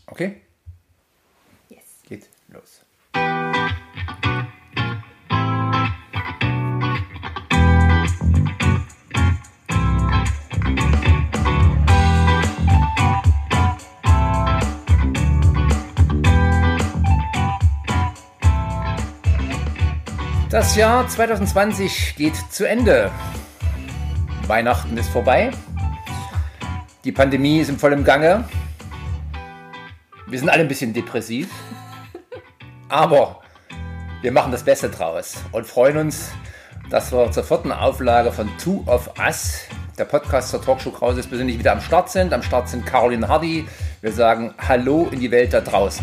Okay? Yes. Geht los. Das Jahr 2020 geht zu Ende. Weihnachten ist vorbei. Die Pandemie ist im vollen Gange. Wir sind alle ein bisschen depressiv. Aber wir machen das Beste draus und freuen uns, dass wir zur 4. Auflage von Two of Us, der Podcast zur Talkshow Krause, persönlich wieder am Start sind. Am Start sind Caroline Hardy. Wir sagen Hallo in die Welt da draußen.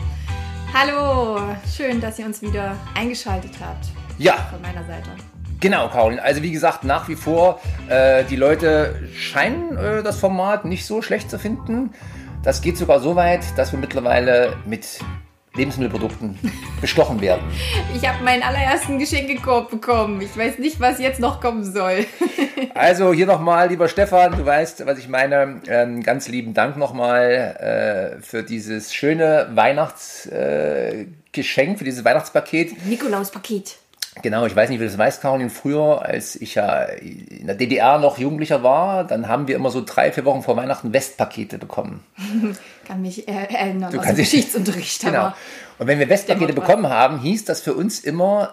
Hallo, schön, dass ihr uns wieder eingeschaltet habt. Ja. Von meiner Seite. Genau, Caroline. Also wie gesagt, nach wie vor, die Leute scheinen das Format nicht so schlecht zu finden. Das geht sogar so weit, dass wir mittlerweile mit Lebensmittelprodukten bestochen werden. Ich habe meinen allerersten Geschenkekorb bekommen. Ich weiß nicht, was jetzt noch kommen soll. Also hier nochmal, lieber Stefan, du weißt, was ich meine. Ganz lieben Dank nochmal für dieses schöne Weihnachtsgeschenk, für dieses Weihnachtspaket. Nikolauspaket. Genau, ich weiß nicht, wie du das weißt, Caroline. Früher, als ich ja in der DDR noch Jugendlicher war, dann haben wir immer so 3-4 Wochen vor Weihnachten Westpakete bekommen. Kann mich erinnern, Du aus kannst dem dich- Geschichtsunterricht. Genau. Aber Und wenn wir Westpakete bekommen haben, hieß das für uns immer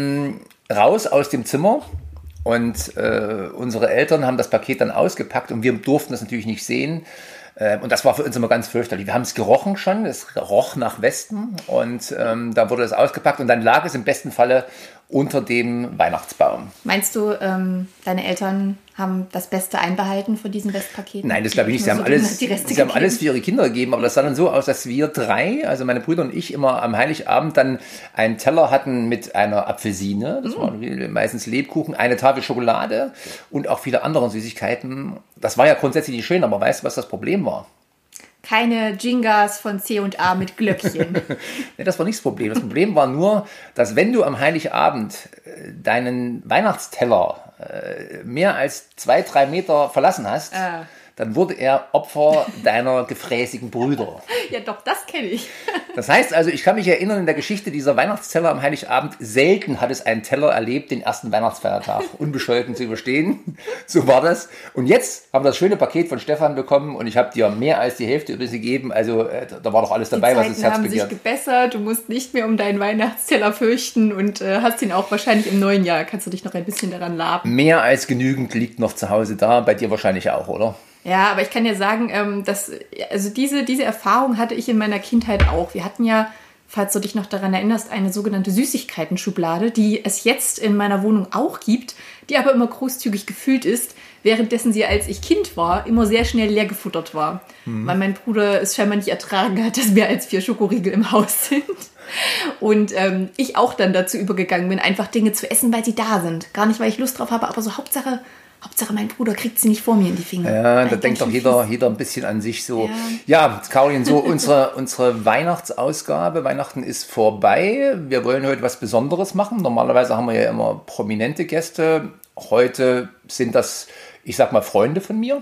raus aus dem Zimmer. Und unsere Eltern haben das Paket dann ausgepackt und wir durften das natürlich nicht sehen. Und das war für uns immer ganz fürchterlich. Wir haben es gerochen schon, es roch nach Westen und da wurde es ausgepackt und dann lag es im besten Falle unter dem Weihnachtsbaum. meinst du, deine Eltern haben das Beste einbehalten von diesen Westpaketen? Nein, das glaube ich nicht. Sie Nur haben, so alles, die Reste sie haben alles für gegeben? ihre Kinder gegeben, aber das sah dann so aus, dass wir 3, also meine Brüder und ich, immer am Heiligabend dann einen Teller hatten mit einer Apfelsine, das waren meistens Lebkuchen, eine Tafel Schokolade und auch viele andere Süßigkeiten. Das war ja grundsätzlich nicht schön, aber weißt du, was das Problem war? Keine Jingas von C&A mit Glöckchen. Nee, das war nicht das Problem. Das Problem war nur, dass wenn du am Heiligabend deinen Weihnachtsteller mehr als 2-3 Meter verlassen hast, dann wurde er Opfer deiner gefräßigen Brüder. Ja, doch, das kenne ich. Das heißt also, ich kann mich erinnern, in der Geschichte dieser Weihnachtsteller am Heiligabend, selten hat es ein Teller erlebt, den ersten Weihnachtsfeiertag unbescholten zu überstehen. So war das. Und jetzt haben wir das schöne Paket von Stefan bekommen und ich habe dir mehr als die Hälfte übrigens gegeben. Also da war doch alles dabei, was das Die Herz Zeiten haben sich begehrt. gebessert. Du musst nicht mehr um deinen Weihnachtsteller fürchten und hast ihn auch wahrscheinlich im neuen Jahr. Kannst du dich noch ein bisschen daran laben. Mehr als genügend liegt noch zu Hause da, bei dir wahrscheinlich auch, oder? Ja, aber ich kann dir sagen, dass also diese Erfahrung hatte ich in meiner Kindheit auch. Wir hatten ja, falls du dich noch daran erinnerst, eine sogenannte Süßigkeiten-Schublade, die es jetzt in meiner Wohnung auch gibt, die aber immer großzügig gefüllt ist, währenddessen sie, als ich Kind war, immer sehr schnell leer gefuttert war. Weil mein Bruder es scheinbar nicht ertragen hat, dass mehr als 4 Schokoriegel im Haus sind. Und ich auch dann dazu übergegangen bin, einfach Dinge zu essen, weil sie da sind. Gar nicht, weil ich Lust drauf habe, aber so Hauptsache mein Bruder kriegt sie nicht vor mir in die Finger. Ja, da Ganz denkt doch schön jeder ein bisschen an sich so. Ja, Caroline, so unsere Weihnachtsausgabe. Weihnachten ist vorbei. Wir wollen heute was Besonderes machen. Normalerweise haben wir ja immer prominente Gäste. Heute sind das, ich sag mal, Freunde von mir.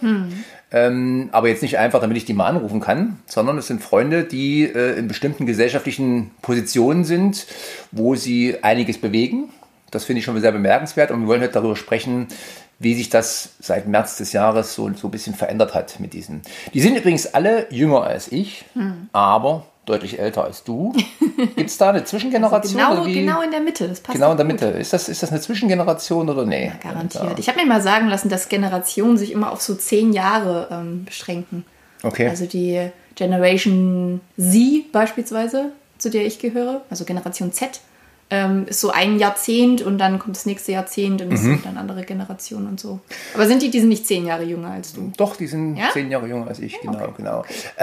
Aber jetzt nicht einfach, damit ich die mal anrufen kann, sondern es sind Freunde, die in bestimmten gesellschaftlichen Positionen sind, wo sie einiges bewegen. Das finde ich schon sehr bemerkenswert und wir wollen heute darüber sprechen, wie sich das seit März des Jahres so ein bisschen verändert hat mit diesen. Die sind übrigens alle jünger als ich, aber deutlich älter als du. Gibt es da eine Zwischengeneration? Genau, oder wie? genau in der Mitte. Das passt Genau in der gut. Mitte. Ist das eine Zwischengeneration oder nee? Ja, garantiert. Ich habe mir mal sagen lassen, dass Generationen sich immer auf so 10 Jahre beschränken. Okay. Also die Generation Z beispielsweise, zu der ich gehöre, also Generation Z, ist so ein Jahrzehnt und dann kommt das nächste Jahrzehnt und es sind dann andere Generationen und so. Aber die sind nicht 10 Jahre jünger als du? Doch, die sind Ja? 10 Jahre jünger als ich, genau.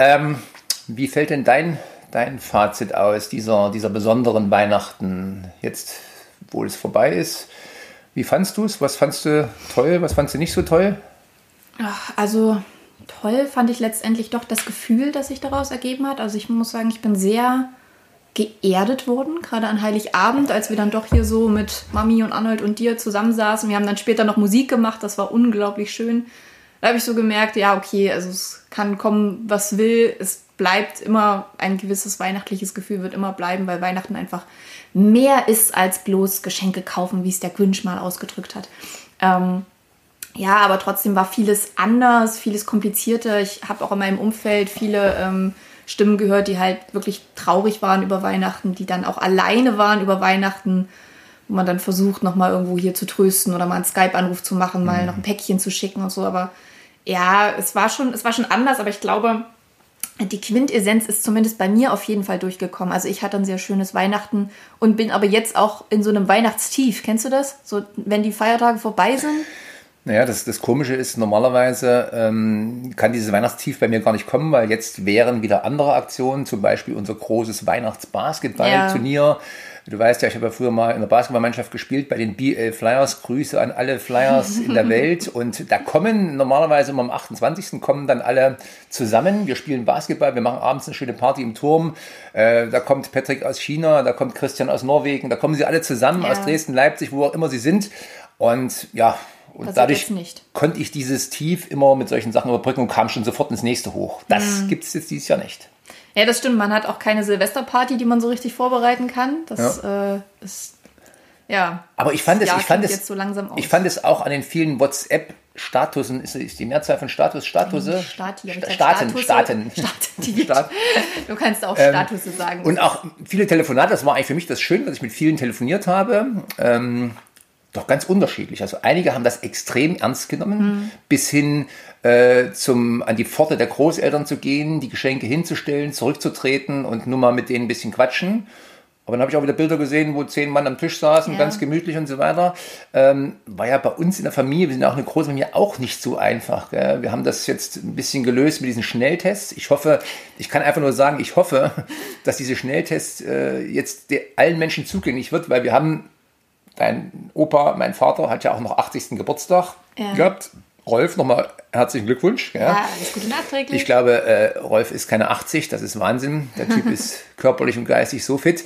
Wie fällt denn dein Fazit aus dieser besonderen Weihnachten, jetzt wo es vorbei ist? Wie fandst du es? Was fandst du toll? Was fandst du nicht so toll? Ach, also toll fand ich letztendlich doch das Gefühl, das sich daraus ergeben hat. Also ich muss sagen, ich bin sehr geerdet worden, gerade an Heiligabend, als wir dann doch hier so mit Mami und Arnold und dir zusammensaßen. Wir haben dann später noch Musik gemacht, das war unglaublich schön. Da habe ich so gemerkt, ja, okay, also es kann kommen, was will. Es bleibt immer ein gewisses weihnachtliches Gefühl, wird immer bleiben, weil Weihnachten einfach mehr ist als bloß Geschenke kaufen, wie es der Grinch mal ausgedrückt hat. Ja, aber trotzdem war vieles anders, vieles komplizierter. Ich habe auch in meinem Umfeld viele Stimmen gehört, die halt wirklich traurig waren über Weihnachten, die dann auch alleine waren über Weihnachten, wo man dann versucht, nochmal irgendwo hier zu trösten oder mal einen Skype-Anruf zu machen, mal noch ein Päckchen zu schicken und so. Aber ja, es war schon anders, aber ich glaube, die Quintessenz ist zumindest bei mir auf jeden Fall durchgekommen. Also ich hatte ein sehr schönes Weihnachten und bin aber jetzt auch in so einem Weihnachtstief. Kennst du das? So, wenn die Feiertage vorbei sind? Naja, das Komische ist, normalerweise kann dieses Weihnachtstief bei mir gar nicht kommen, weil jetzt wären wieder andere Aktionen, zum Beispiel unser großes Weihnachtsbasketballturnier. Ja. Du weißt ja, ich habe ja früher mal in der Basketballmannschaft gespielt bei den BL Flyers. Grüße an alle Flyers in der Welt. Und da kommen normalerweise immer am 28. kommen dann alle zusammen. Wir spielen Basketball, wir machen abends eine schöne Party im Turm. Da kommt Patrick aus China, da kommt Christian aus Norwegen, da kommen sie alle zusammen aus Dresden, Leipzig, wo auch immer sie sind. Und ja, und dadurch konnte ich dieses Tief immer mit solchen Sachen überbrücken und kam schon sofort ins nächste hoch. Das gibt es jetzt dieses Jahr nicht. Ja, das stimmt. Man hat auch keine Silvesterparty, die man so richtig vorbereiten kann. Das ist, ja. Aber ich fand es auch an den vielen WhatsApp-Statusen, ist die Mehrzahl von Statuse? Staaten. Du kannst auch Statuse sagen. Und auch viele Telefonate, das war eigentlich für mich das Schöne, dass ich mit vielen telefoniert habe. Doch ganz unterschiedlich. Also einige haben das extrem ernst genommen, bis hin an die Pforte der Großeltern zu gehen, die Geschenke hinzustellen, zurückzutreten und nur mal mit denen ein bisschen quatschen. Aber dann habe ich auch wieder Bilder gesehen, wo 10 Mann am Tisch saßen, ganz gemütlich und so weiter. War ja bei uns in der Familie, wir sind ja auch eine große Familie, auch nicht so einfach. Gell? Wir haben das jetzt ein bisschen gelöst mit diesen Schnelltests. Ich kann einfach nur sagen, ich hoffe, dass diese Schnelltests jetzt allen Menschen zugänglich wird, weil wir haben dein Opa, mein Vater, hat ja auch noch 80. Geburtstag gehabt. Rolf, nochmal herzlichen Glückwunsch. Ja, alles Gute nachträglich. Ich glaube, Rolf ist keine 80, das ist Wahnsinn. Der Typ ist körperlich und geistig so fit.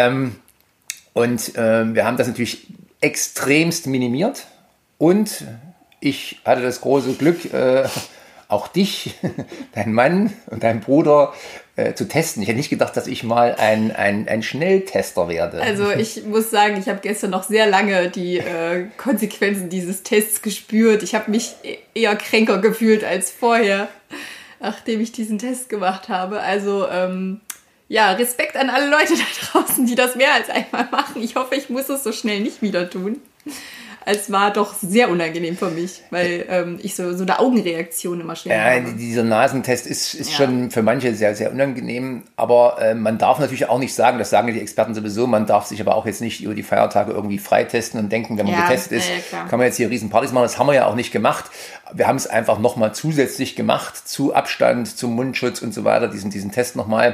Und wir haben das natürlich extremst minimiert. Und ich hatte das große Glück, auch dich, deinen Mann und deinen Bruder zu testen. Ich hätte nicht gedacht, dass ich mal ein Schnelltester werde. Also ich muss sagen, ich habe gestern noch sehr lange die Konsequenzen dieses Tests gespürt. Ich habe mich eher kränker gefühlt als vorher, nachdem ich diesen Test gemacht habe. Also Respekt an alle Leute da draußen, die das mehr als einmal machen. Ich hoffe, ich muss es so schnell nicht wieder tun. Es war doch sehr unangenehm für mich, weil ich so eine Augenreaktion immer schnell habe. Dieser Nasentest ist schon für manche sehr, sehr unangenehm. Aber man darf natürlich auch nicht sagen, das sagen ja die Experten sowieso, man darf sich aber auch jetzt nicht über die Feiertage irgendwie freitesten und denken, wenn man getestet ist, kann man jetzt hier Riesenpartys machen. Das haben wir ja auch nicht gemacht. Wir haben es einfach nochmal zusätzlich gemacht, zu Abstand, zum Mundschutz und so weiter, diesen Test nochmal.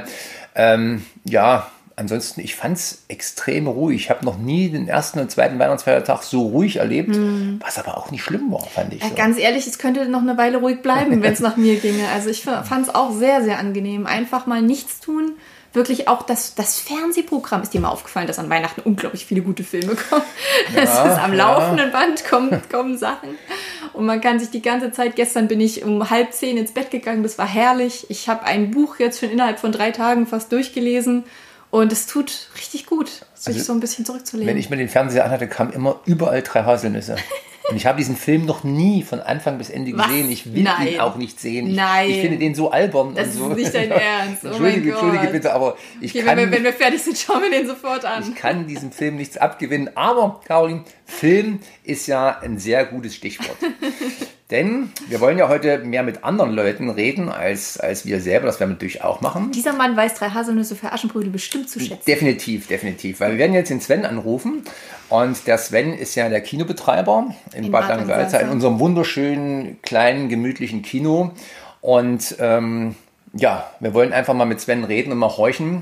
Ansonsten, ich fand es extrem ruhig. Ich habe noch nie den ersten und zweiten Weihnachtsfeiertag so ruhig erlebt, was aber auch nicht schlimm war, fand ich. Ganz ehrlich, es könnte noch eine Weile ruhig bleiben, wenn es nach mir ginge. Also ich fand es auch sehr, sehr angenehm. Einfach mal nichts tun. Wirklich auch das Fernsehprogramm. Ist dir mal aufgefallen, dass an Weihnachten unglaublich viele gute Filme kommen? Es ist am laufenden Band, kommen Sachen. Und man kann sich die ganze Zeit, gestern bin ich um 9:30 ins Bett gegangen, das war herrlich. Ich habe ein Buch jetzt schon innerhalb von 3 Tagen fast durchgelesen. Und es tut richtig gut, sich so ein bisschen zurückzulegen. Wenn ich mir den Fernseher anhatte, kamen immer überall 3 Haselnüsse. Und ich habe diesen Film noch nie von Anfang bis Ende gesehen. Ich will ihn auch nicht sehen. Ich finde den so albern. Das ist nicht dein Ernst. Oh Entschuldige bitte, aber wenn wir fertig sind, schauen wir den sofort an. Ich kann diesem Film nichts abgewinnen. Aber, Caroline, Film ist ja ein sehr gutes Stichwort. Denn wir wollen ja heute mehr mit anderen Leuten reden, als wir selber. Das werden wir natürlich auch machen. Dieser Mann weiß 3 Haselnüsse für Aschenbrödel bestimmt zu schätzen. Definitiv. Weil wir werden jetzt den Sven anrufen. Und der Sven ist ja der Kinobetreiber in Bad Langensalza, in unserem wunderschönen, kleinen, gemütlichen Kino. Und wir wollen einfach mal mit Sven reden und mal horchen,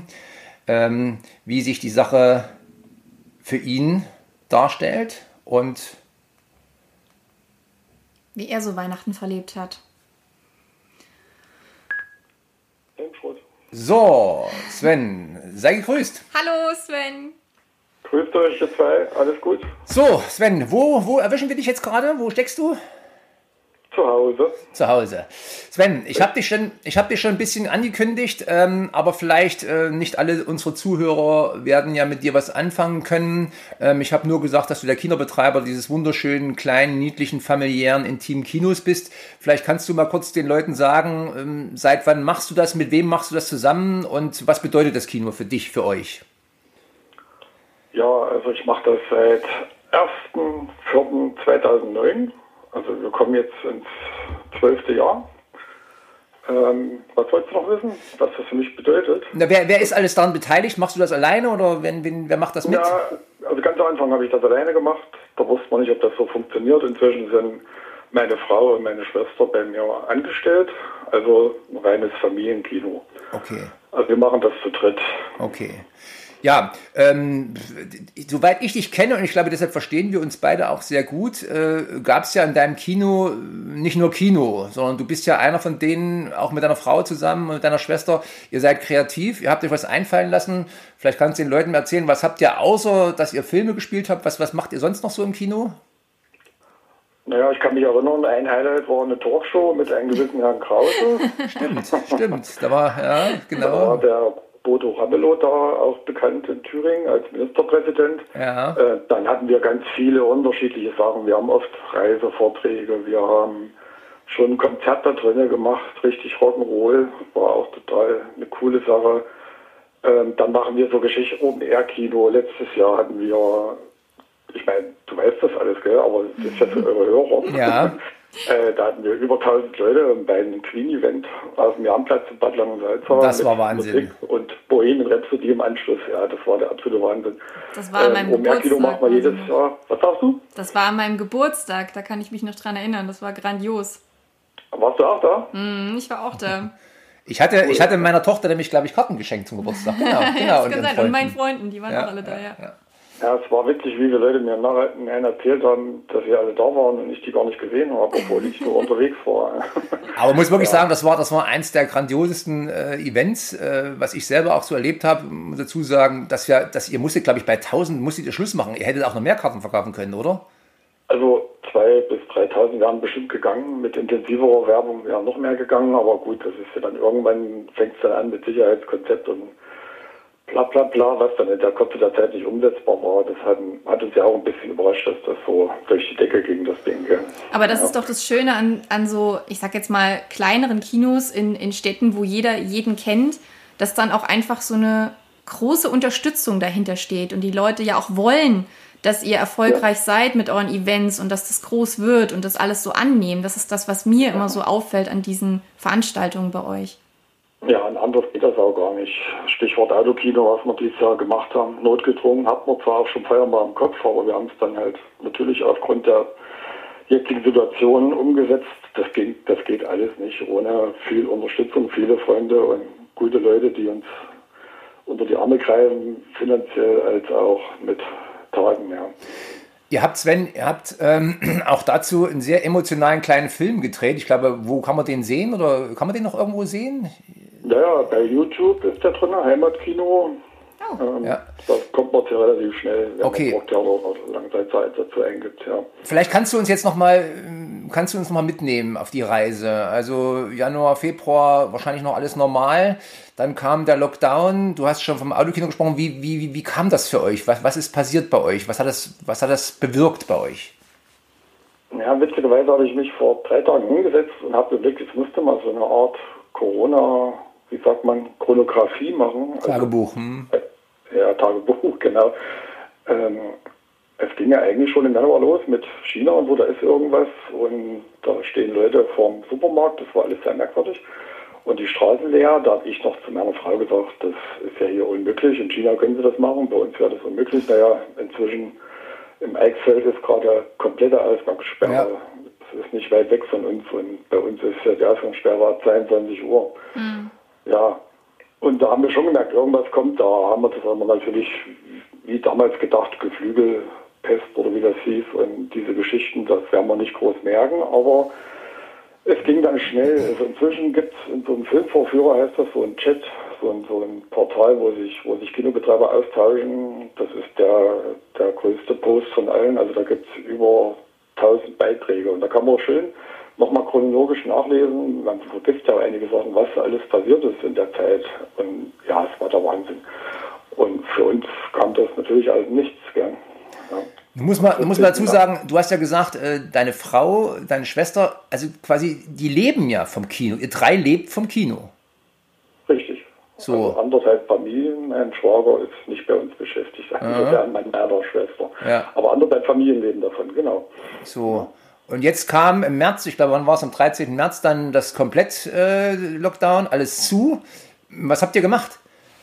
wie sich die Sache für ihn darstellt und wie er so Weihnachten verlebt hat. So, Sven, sei gegrüßt. Hallo Sven. Grüßt euch, ihr zwei. Alles gut? So, Sven, wo erwischen wir dich jetzt gerade? Wo steckst du? Zu Hause. Zu Hause. Sven, ich habe dich schon ein bisschen angekündigt, aber vielleicht nicht alle unsere Zuhörer werden ja mit dir was anfangen können. Ich habe nur gesagt, dass du der Kinobetreiber dieses wunderschönen, kleinen, niedlichen, familiären, intimen Kinos bist. Vielleicht kannst du mal kurz den Leuten sagen, seit wann machst du das, mit wem machst du das zusammen und was bedeutet das Kino für dich, für euch? Ja, also ich mache das seit 1.4.2009. Also wir kommen jetzt ins 12. Jahr. Was wolltest du noch wissen, was das für mich bedeutet? Na, wer ist alles daran beteiligt? Machst du das alleine oder wer macht das mit? Ja, also ganz am Anfang habe ich das alleine gemacht. Da wusste man nicht, ob das so funktioniert. Inzwischen sind meine Frau und meine Schwester bei mir angestellt. Also ein reines Familienkino. Okay. Also wir machen das zu dritt. Okay. Ja, soweit ich dich kenne, und ich glaube, deshalb verstehen wir uns beide auch sehr gut, gab es ja in deinem Kino nicht nur Kino, sondern du bist ja einer von denen, auch mit deiner Frau zusammen und deiner Schwester, ihr seid kreativ, ihr habt euch was einfallen lassen. Vielleicht kannst du den Leuten erzählen, was habt ihr, außer dass ihr Filme gespielt habt, was macht ihr sonst noch so im Kino? Naja, ich kann mich erinnern, ein Highlight war eine Talkshow mit einem gewissen Herrn Krause. Stimmt, da war, ja, genau. Da war der Bodo Ramelow da, auch bekannt in Thüringen als Ministerpräsident. Ja. Dann hatten wir ganz viele unterschiedliche Sachen. Wir haben oft Reisevorträge, wir haben schon ein Konzert da drinnen gemacht, richtig Rock'n'Roll, war auch total eine coole Sache. Dann machen wir so Geschichte Open-Air-Kino. Letztes Jahr hatten wir, ich meine, du weißt das alles, gell? Aber das ist ja für eure Hörer. Ja. Da hatten wir über 1000 Leute bei einem Queen-Event auf dem Jahnplatz in Bad Langensalza. Das war Wahnsinn. Musik und Bohemian Rhapsody im Anschluss. Ja, das war der absolute Wahnsinn. Das war an meinem Geburtstag. Macht man jedes Jahr. Was sagst du? Das war an meinem Geburtstag. Da kann ich mich noch dran erinnern. Das war grandios. Warst du auch da? Ich war auch da. Ich hatte meiner Tochter nämlich, glaube ich, Karten geschenkt zum Geburtstag. Genau. Ja, das kann sein. Und meinen Freunden, die waren auch alle da, ja. Ja, es war witzig, wie viele Leute mir nachher erzählt haben, dass sie alle da waren und ich die gar nicht gesehen habe, obwohl ich so unterwegs war. Aber muss wirklich sagen, das war eins der grandiosesten Events, was ich selber auch so erlebt habe. Muss dazu sagen, dass ihr musstet, glaube ich, bei 1000 musstet ihr Schluss machen. Ihr hättet auch noch mehr Karten verkaufen können, oder? Also 2.000 bis 3.000 wären bestimmt gegangen. Mit intensiverer Werbung wären noch mehr gegangen. Aber gut, das ist ja dann irgendwann, fängt es dann an mit Sicherheitskonzept und bla bla bla, was dann in der Kürze der Zeit nicht umsetzbar war. Das hat uns ja auch ein bisschen überrascht, dass das so durch die Decke ging, das Ding. Aber das ist doch das Schöne an so, ich sag jetzt mal, kleineren Kinos in Städten, wo jeder jeden kennt, dass dann auch einfach so eine große Unterstützung dahinter steht und die Leute ja auch wollen, dass ihr erfolgreich seid mit euren Events und dass das groß wird und das alles so annehmen. Das ist das, was mir immer so auffällt an diesen Veranstaltungen bei euch. Ja, und anders geht das auch gar nicht. Stichwort Autokino, was wir dieses Jahr gemacht haben. Notgedrungen hatten wir zwar auch schon vorher mal im Kopf, aber wir haben es dann halt natürlich aufgrund der jetzigen Situation umgesetzt. Das geht alles nicht ohne viel Unterstützung, viele Freunde und gute Leute, die uns unter die Arme greifen, finanziell als auch mit Tagen, ja. Ihr habt, Sven, auch dazu einen sehr emotionalen kleinen Film gedreht. Ich glaube, wo kann man den sehen oder kann man den noch irgendwo sehen? Ja, bei YouTube ist der drin, Heimatkino. Ja. Das kommt man ja relativ schnell, wenn okay. man braucht ja auch lange Zeit dazu eingibt, ja. Vielleicht kannst du uns jetzt noch mal mitnehmen auf die Reise. Also Januar, Februar, wahrscheinlich noch alles normal. Dann kam der Lockdown. Du hast schon vom Autokino gesprochen. Wie kam das für euch? Was ist passiert bei euch? Was hat das bewirkt bei euch? Ja, witzigerweise habe ich mich vor 3 Tagen hingesetzt und habe überlegt, ich musste mal so eine Art Corona, wie sagt man, Chronographie machen. Tagebuch. Ja, Tagebuch, genau. Es ging ja eigentlich schon im Januar los mit China und so, da ist irgendwas und da stehen Leute vorm Supermarkt, das war alles sehr merkwürdig. Und die Straßen leer, da habe ich noch zu meiner Frau gesagt, das ist ja hier unmöglich, in China können sie das machen, bei uns wäre das unmöglich. Naja, inzwischen im Eichsfeld ist gerade komplette Ausgangssperre. Ja. Das ist nicht weit weg von uns und bei uns ist ja die Ausgangssperre ab 22 Uhr. Ja, und da haben wir schon gemerkt, irgendwas kommt, da haben wir das aber natürlich wie damals gedacht, Geflügelpest oder wie das hieß und diese Geschichten, das werden wir nicht groß merken, aber es ging dann schnell. Also inzwischen gibt es in so einem Filmvorführer, heißt das, so ein Chat, so ein Portal, wo sich Kinobetreiber austauschen. Das ist der größte Post von allen. Also da gibt es über 1000 Beiträge und da kann man schön nochmal chronologisch nachlesen. Man vergisst ja einige Sachen, was alles passiert ist in der Zeit. Und ja, es war der Wahnsinn. Und für uns kam das natürlich als nichts. Gell? Ja. Du musst mal dazu sagen, du hast ja gesagt, deine Frau, deine Schwester, also quasi, die leben ja vom Kino. Ihr drei lebt vom Kino. Richtig. So. Also anders als Familien, mein Schwager ist nicht bei uns beschäftigt, insofern meine Schwester. Ja. Aber anders als Familien leben davon, genau. So. Und jetzt kam im März, ich glaube, wann war es, am 13. März, dann das komplett Lockdown, alles zu. Was habt ihr gemacht?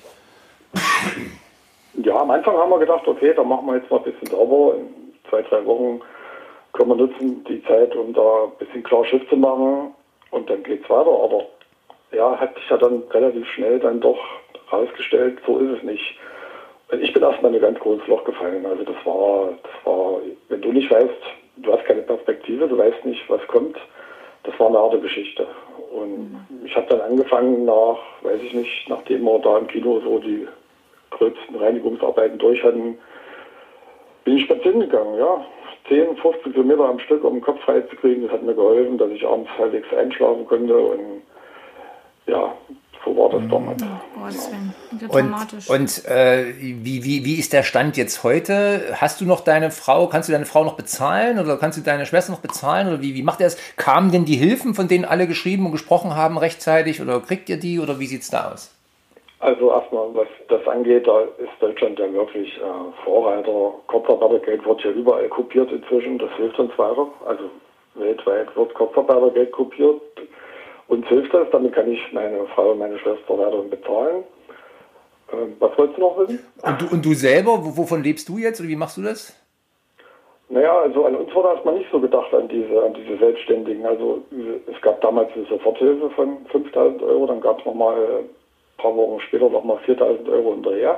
Ja, am Anfang haben wir gedacht, okay, dann machen wir jetzt mal ein bisschen sauber. In 2-3 Wochen können wir nutzen, die Zeit, um da ein bisschen klar Schiff zu machen. Und dann geht's weiter. Aber ja, hat sich ja dann relativ schnell dann doch herausgestellt, so ist es nicht. Ich bin erstmal in ein ganz großes Loch gefallen. Also das war, wenn du nicht weißt, du hast keine Perspektive, du weißt nicht, was kommt. Das war eine harte Geschichte. Und ich habe dann angefangen nachdem wir da im Kino so die gröbsten Reinigungsarbeiten durch hatten, bin ich spazieren gegangen, ja. 10, 15 Kilometer am Stück, um den Kopf frei zu kriegen. Das hat mir geholfen, dass ich abends halbwegs einschlafen konnte. Und ja, so war das damals. Oh, Sven, das ist dramatisch. Und wie ist der Stand jetzt heute? Hast du noch kannst du deine Frau noch bezahlen oder kannst du deine Schwester noch bezahlen? Oder wie macht ihr das? Kamen denn die Hilfen, von denen alle geschrieben und gesprochen haben, rechtzeitig? Oder kriegt ihr die? Oder wie sieht es da aus? Also erstmal, was das angeht, da ist Deutschland ja wirklich Vorreiter. Kurzarbeitergeld wird ja überall kopiert inzwischen, das hilft uns weiter. Also weltweit wird Kurzarbeitergeld kopiert. Uns hilft das, damit kann ich meine Frau und meine Schwester weiterhin bezahlen. Was wolltest du noch wissen? Und du selber, wovon lebst du jetzt oder wie machst du das? Naja, also an uns wurde erstmal nicht so gedacht, an diese Selbstständigen. Also es gab damals eine Soforthilfe von 5.000 €, dann gab es nochmal ein paar Wochen später nochmal 4.000 € hinterher.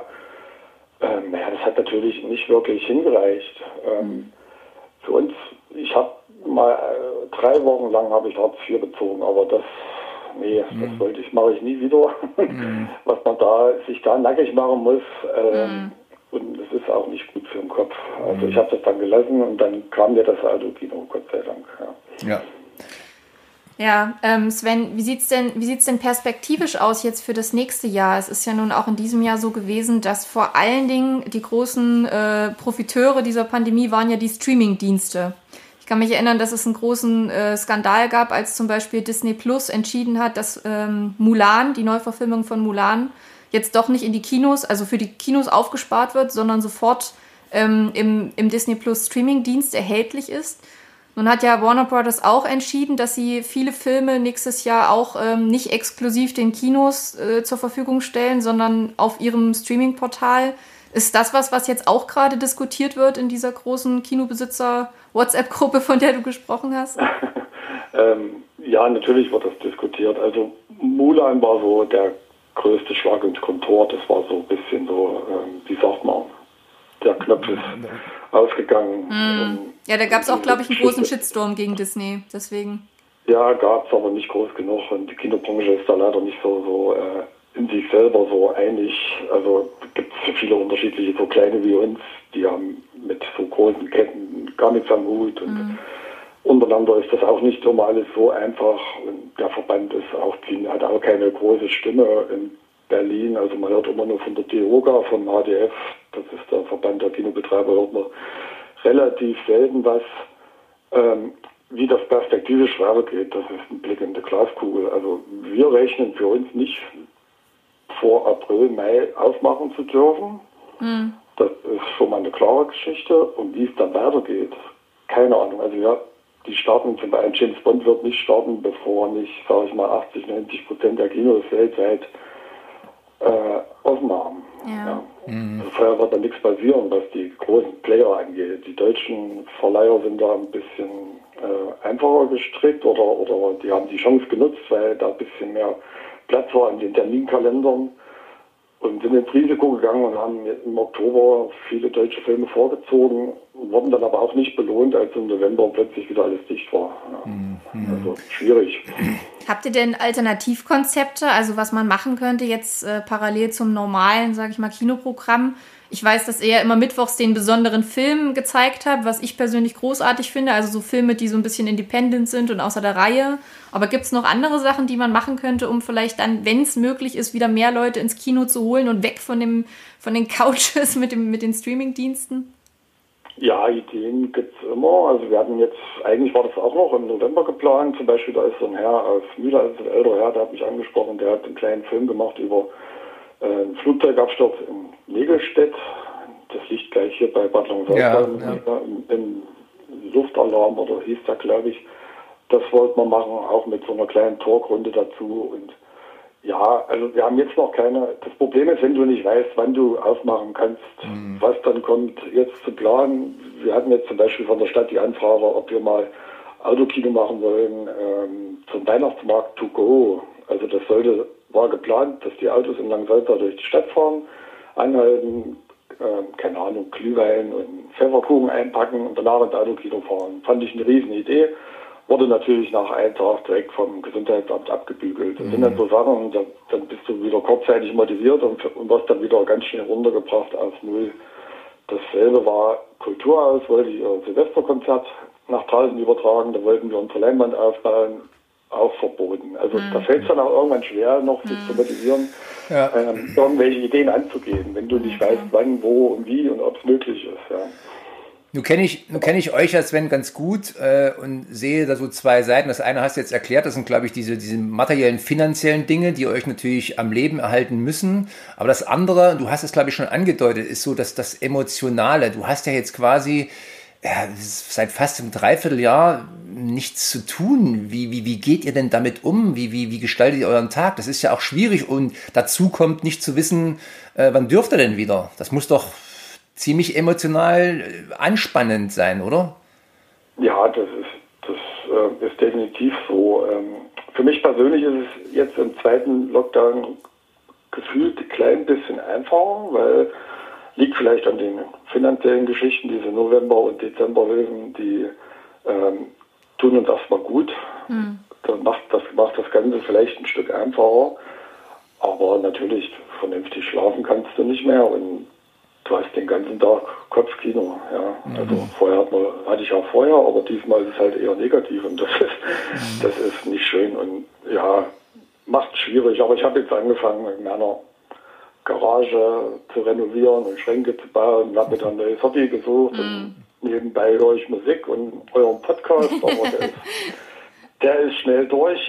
Das hat natürlich nicht wirklich hingereicht. Für uns, ich habe mal 3 Wochen lang habe ich Hartz IV bezogen, aber das mache ich nie wieder. Was man sich da nackig machen muss, und es ist auch nicht gut für den Kopf. Also ich habe das dann gelassen und dann kam mir das Autokino, Gott sei Dank. Ja. Ja, Sven, wie sieht's denn perspektivisch aus jetzt für das nächste Jahr? Es ist ja nun auch in diesem Jahr so gewesen, dass vor allen Dingen die großen Profiteure dieser Pandemie waren ja die Streaming-Dienste. Ich kann mich erinnern, dass es einen großen Skandal gab, als zum Beispiel Disney Plus entschieden hat, dass Mulan, die Neuverfilmung von Mulan, jetzt doch nicht in die Kinos, also für die Kinos aufgespart wird, sondern sofort im Disney Plus Streaming-Dienst erhältlich ist. Nun hat ja Warner Brothers auch entschieden, dass sie viele Filme nächstes Jahr auch nicht exklusiv den Kinos zur Verfügung stellen, sondern auf ihrem Streaming-Portal. Ist das was jetzt auch gerade diskutiert wird in dieser großen Kinobesitzer-WhatsApp-Gruppe, von der du gesprochen hast? Ja, natürlich wird das diskutiert. Also Mulan war so der größte Schlag ins Kontor. Das war so ein bisschen so, wie sagt man, der Knopf ist ausgegangen. Ja, da gab es auch, glaube ich, einen großen Shitstorm gegen Disney, deswegen. Ja, gab es, aber nicht groß genug. Und die Kinobranche ist da leider nicht so in sich selber so einig. Also gibt es viele unterschiedliche, so kleine wie uns, die haben mit so großen Ketten gar nichts am Hut. Und untereinander ist das auch nicht immer alles so einfach. Und der Verband hat auch keine große Stimme in Berlin. Also man hört immer nur von der DEOGA, vom HDF, das ist der Verband der Kinobetreiber, hört man relativ selten was. Wie das perspektivisch weitergeht, das ist ein Blick in die Glaskugel. Also wir rechnen für uns nicht vor April, Mai aufmachen zu dürfen. Das ist schon mal eine klare Geschichte. Und wie es dann weitergeht, keine Ahnung. Also ja, die starten, zum Beispiel James Bond wird nicht starten, bevor nicht, sage ich mal, 80-90% der Kinos weltweit offen haben. Ja. Also vorher wird da nichts passieren, was die großen Player angeht. Die deutschen Verleiher sind da ein bisschen einfacher gestrickt oder die haben die Chance genutzt, weil da ein bisschen mehr Platz war in den Terminkalendern und sind ins Risiko gegangen und haben im Oktober viele deutsche Filme vorgezogen, wurden dann aber auch nicht belohnt, als im November plötzlich wieder alles dicht war. Ja. Also schwierig. Habt ihr denn Alternativkonzepte, also was man machen könnte jetzt parallel zum normalen, sage ich mal, Kinoprogramm? Ich weiß, dass er immer mittwochs den besonderen Film gezeigt hat, was ich persönlich großartig finde. Also so Filme, die so ein bisschen independent sind und außer der Reihe. Aber gibt es noch andere Sachen, die man machen könnte, um vielleicht dann, wenn es möglich ist, wieder mehr Leute ins Kino zu holen und weg von den Couches mit den Streaming-Diensten? Ja, Ideen gibt's immer. Also wir hatten jetzt, eigentlich war das auch noch im November geplant. Zum Beispiel, da ist so ein Herr aus Mühle, also ein älterer Herr, der hat mich angesprochen, der hat einen kleinen Film gemacht über einen Flugzeugabsturz in Negelstedt. Das liegt gleich hier bei Bad Langensalza im Luftalarm oder hieß der, glaube ich. Das wollten wir machen, auch mit so einer kleinen Talkrunde dazu. Und ja, also wir haben jetzt noch keine. Das Problem ist, wenn du nicht weißt, wann du aufmachen kannst, was dann kommt, jetzt zu planen. Wir hatten jetzt zum Beispiel von der Stadt die Anfrage, ob wir mal Autokino machen wollen zum Weihnachtsmarkt to go. Also das war geplant, dass die Autos in Langensalza durch die Stadt fahren, anhalten, keine Ahnung, Glühwein und Pfefferkuchen einpacken und danach ins Autokino fahren. Fand ich eine riesen Idee. Wurde natürlich nach einem Tag direkt vom Gesundheitsamt abgebügelt. Das sind dann so Sachen, dann bist du wieder kurzzeitig motiviert und wirst dann wieder ganz schnell runtergebracht auf Null. Dasselbe war Kulturhaus, wollte ihr Silvesterkonzert nach draußen übertragen, da wollten wir unsere Leinwand aufbauen, auch verboten. Also da fällt es dann auch irgendwann schwer, noch dich zu motivieren, irgendwelche Ideen anzugehen, wenn du nicht weißt, wann, wo und wie und ob es möglich ist. Ja. Nun kenn ich euch als Sven ganz gut und sehe da so zwei Seiten. Das eine hast du jetzt erklärt, das sind, glaube ich, diese materiellen, finanziellen Dinge, die euch natürlich am Leben erhalten müssen. Aber das andere, du hast es, glaube ich, schon angedeutet, ist so, dass das Emotionale. Du hast ja jetzt quasi seit fast einem Dreivierteljahr nichts zu tun. Wie geht ihr denn damit um? Wie gestaltet ihr euren Tag? Das ist ja auch schwierig und dazu kommt nicht zu wissen, wann dürft ihr denn wieder? Das muss doch ziemlich emotional anspannend sein, oder? Ja, das ist definitiv so. Für mich persönlich ist es jetzt im zweiten Lockdown gefühlt ein klein bisschen einfacher, weil liegt vielleicht an den finanziellen Geschichten, diese November- und Dezemberhilfen, die tun uns erstmal gut. Das macht das Ganze vielleicht ein Stück einfacher, aber natürlich vernünftig schlafen kannst du nicht mehr und du hast den ganzen Tag Kopfkino. Ja. Also vorher hatte ich auch vorher, aber diesmal ist es halt eher negativ und das ist nicht schön und ja, macht es schwierig. Aber ich habe jetzt angefangen in meiner Garage zu renovieren und Schränke zu bauen und habe mir dann ein neues Hobby gesucht und nebenbei höre ich Musik und euren Podcast, aber der ist schnell durch.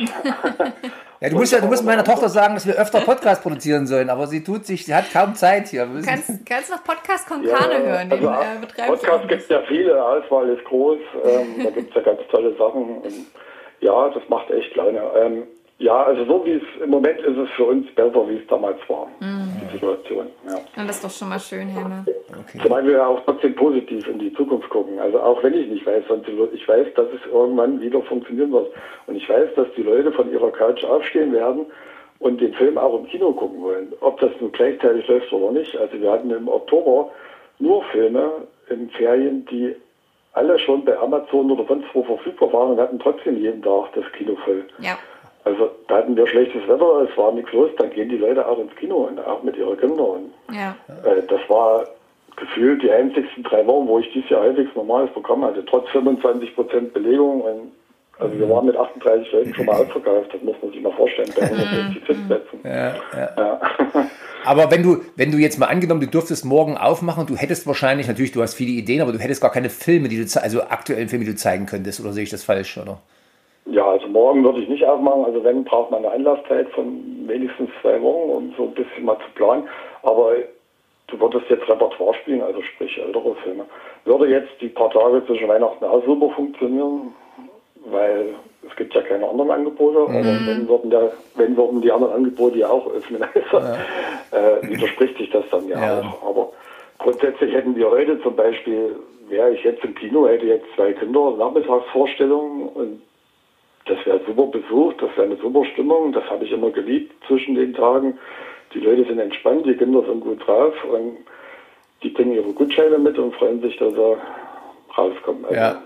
Ja, du musst meiner Tochter sagen, dass wir öfter Podcast produzieren sollen, aber sie hat kaum Zeit hier. Du kannst noch Podcast con Carne hören, den betreibt Podcast gibt es ja viele, Auswahl ist groß, da gibt es ja ganz tolle Sachen und ja, das macht echt Laune. Ja, also so wie es im Moment ist es für uns besser, wie es damals war, die Situation. Ja. Und das ist doch schon mal schön, Helme. Okay. Zumal wir ja auch trotzdem positiv in die Zukunft gucken. Also auch wenn ich nicht weiß, ich weiß, dass es irgendwann wieder funktionieren wird. Und ich weiß, dass die Leute von ihrer Couch aufstehen werden und den Film auch im Kino gucken wollen. Ob das nun gleichzeitig läuft oder nicht. Also wir hatten im Oktober nur Filme in Ferien, die alle schon bei Amazon oder sonst wo verfügbar waren und hatten trotzdem jeden Tag das Kino voll. Ja. Also da hatten wir schlechtes Wetter, es war nichts los, dann gehen die Leute auch ins Kino und auch mit ihren Kindern. Das war gefühlt die einzigsten 3 Wochen, wo ich dieses Jahr halbwegs normales Programm hatte, trotz 25% Belegung. Und, also wir waren mit 38 Leuten schon mal ausverkauft, das muss man sich mal vorstellen, bei 160 Sitzplätzen. Ja. Aber wenn du jetzt mal angenommen, du dürftest morgen aufmachen, du hättest wahrscheinlich, natürlich, du hast viele Ideen, aber du hättest gar keine Filme, also aktuellen Filme, die du zeigen könntest, oder sehe ich das falsch, oder? Ja, also morgen würde ich nicht aufmachen. Also wenn, braucht man eine Anlaufzeit von wenigstens 2 Wochen, um so ein bisschen mal zu planen. Aber du würdest jetzt Repertoire spielen, also sprich ältere Filme. Würde jetzt die paar Tage zwischen Weihnachten auch super funktionieren, weil es gibt ja keine anderen Angebote. Aber wenn würden die anderen Angebote ja auch öffnen. Also, widerspricht sich das dann ja auch. Aber grundsätzlich hätten wir heute zum Beispiel, wäre ich jetzt im Kino, hätte jetzt 2 Kinder, Nachmittagsvorstellungen und das wäre super besucht, das wäre eine super Stimmung, das habe ich immer geliebt zwischen den Tagen. Die Leute sind entspannt, die Kinder sind gut drauf und die bringen ihre Gutscheine mit und freuen sich, dass sie rauskommen. Also, ja,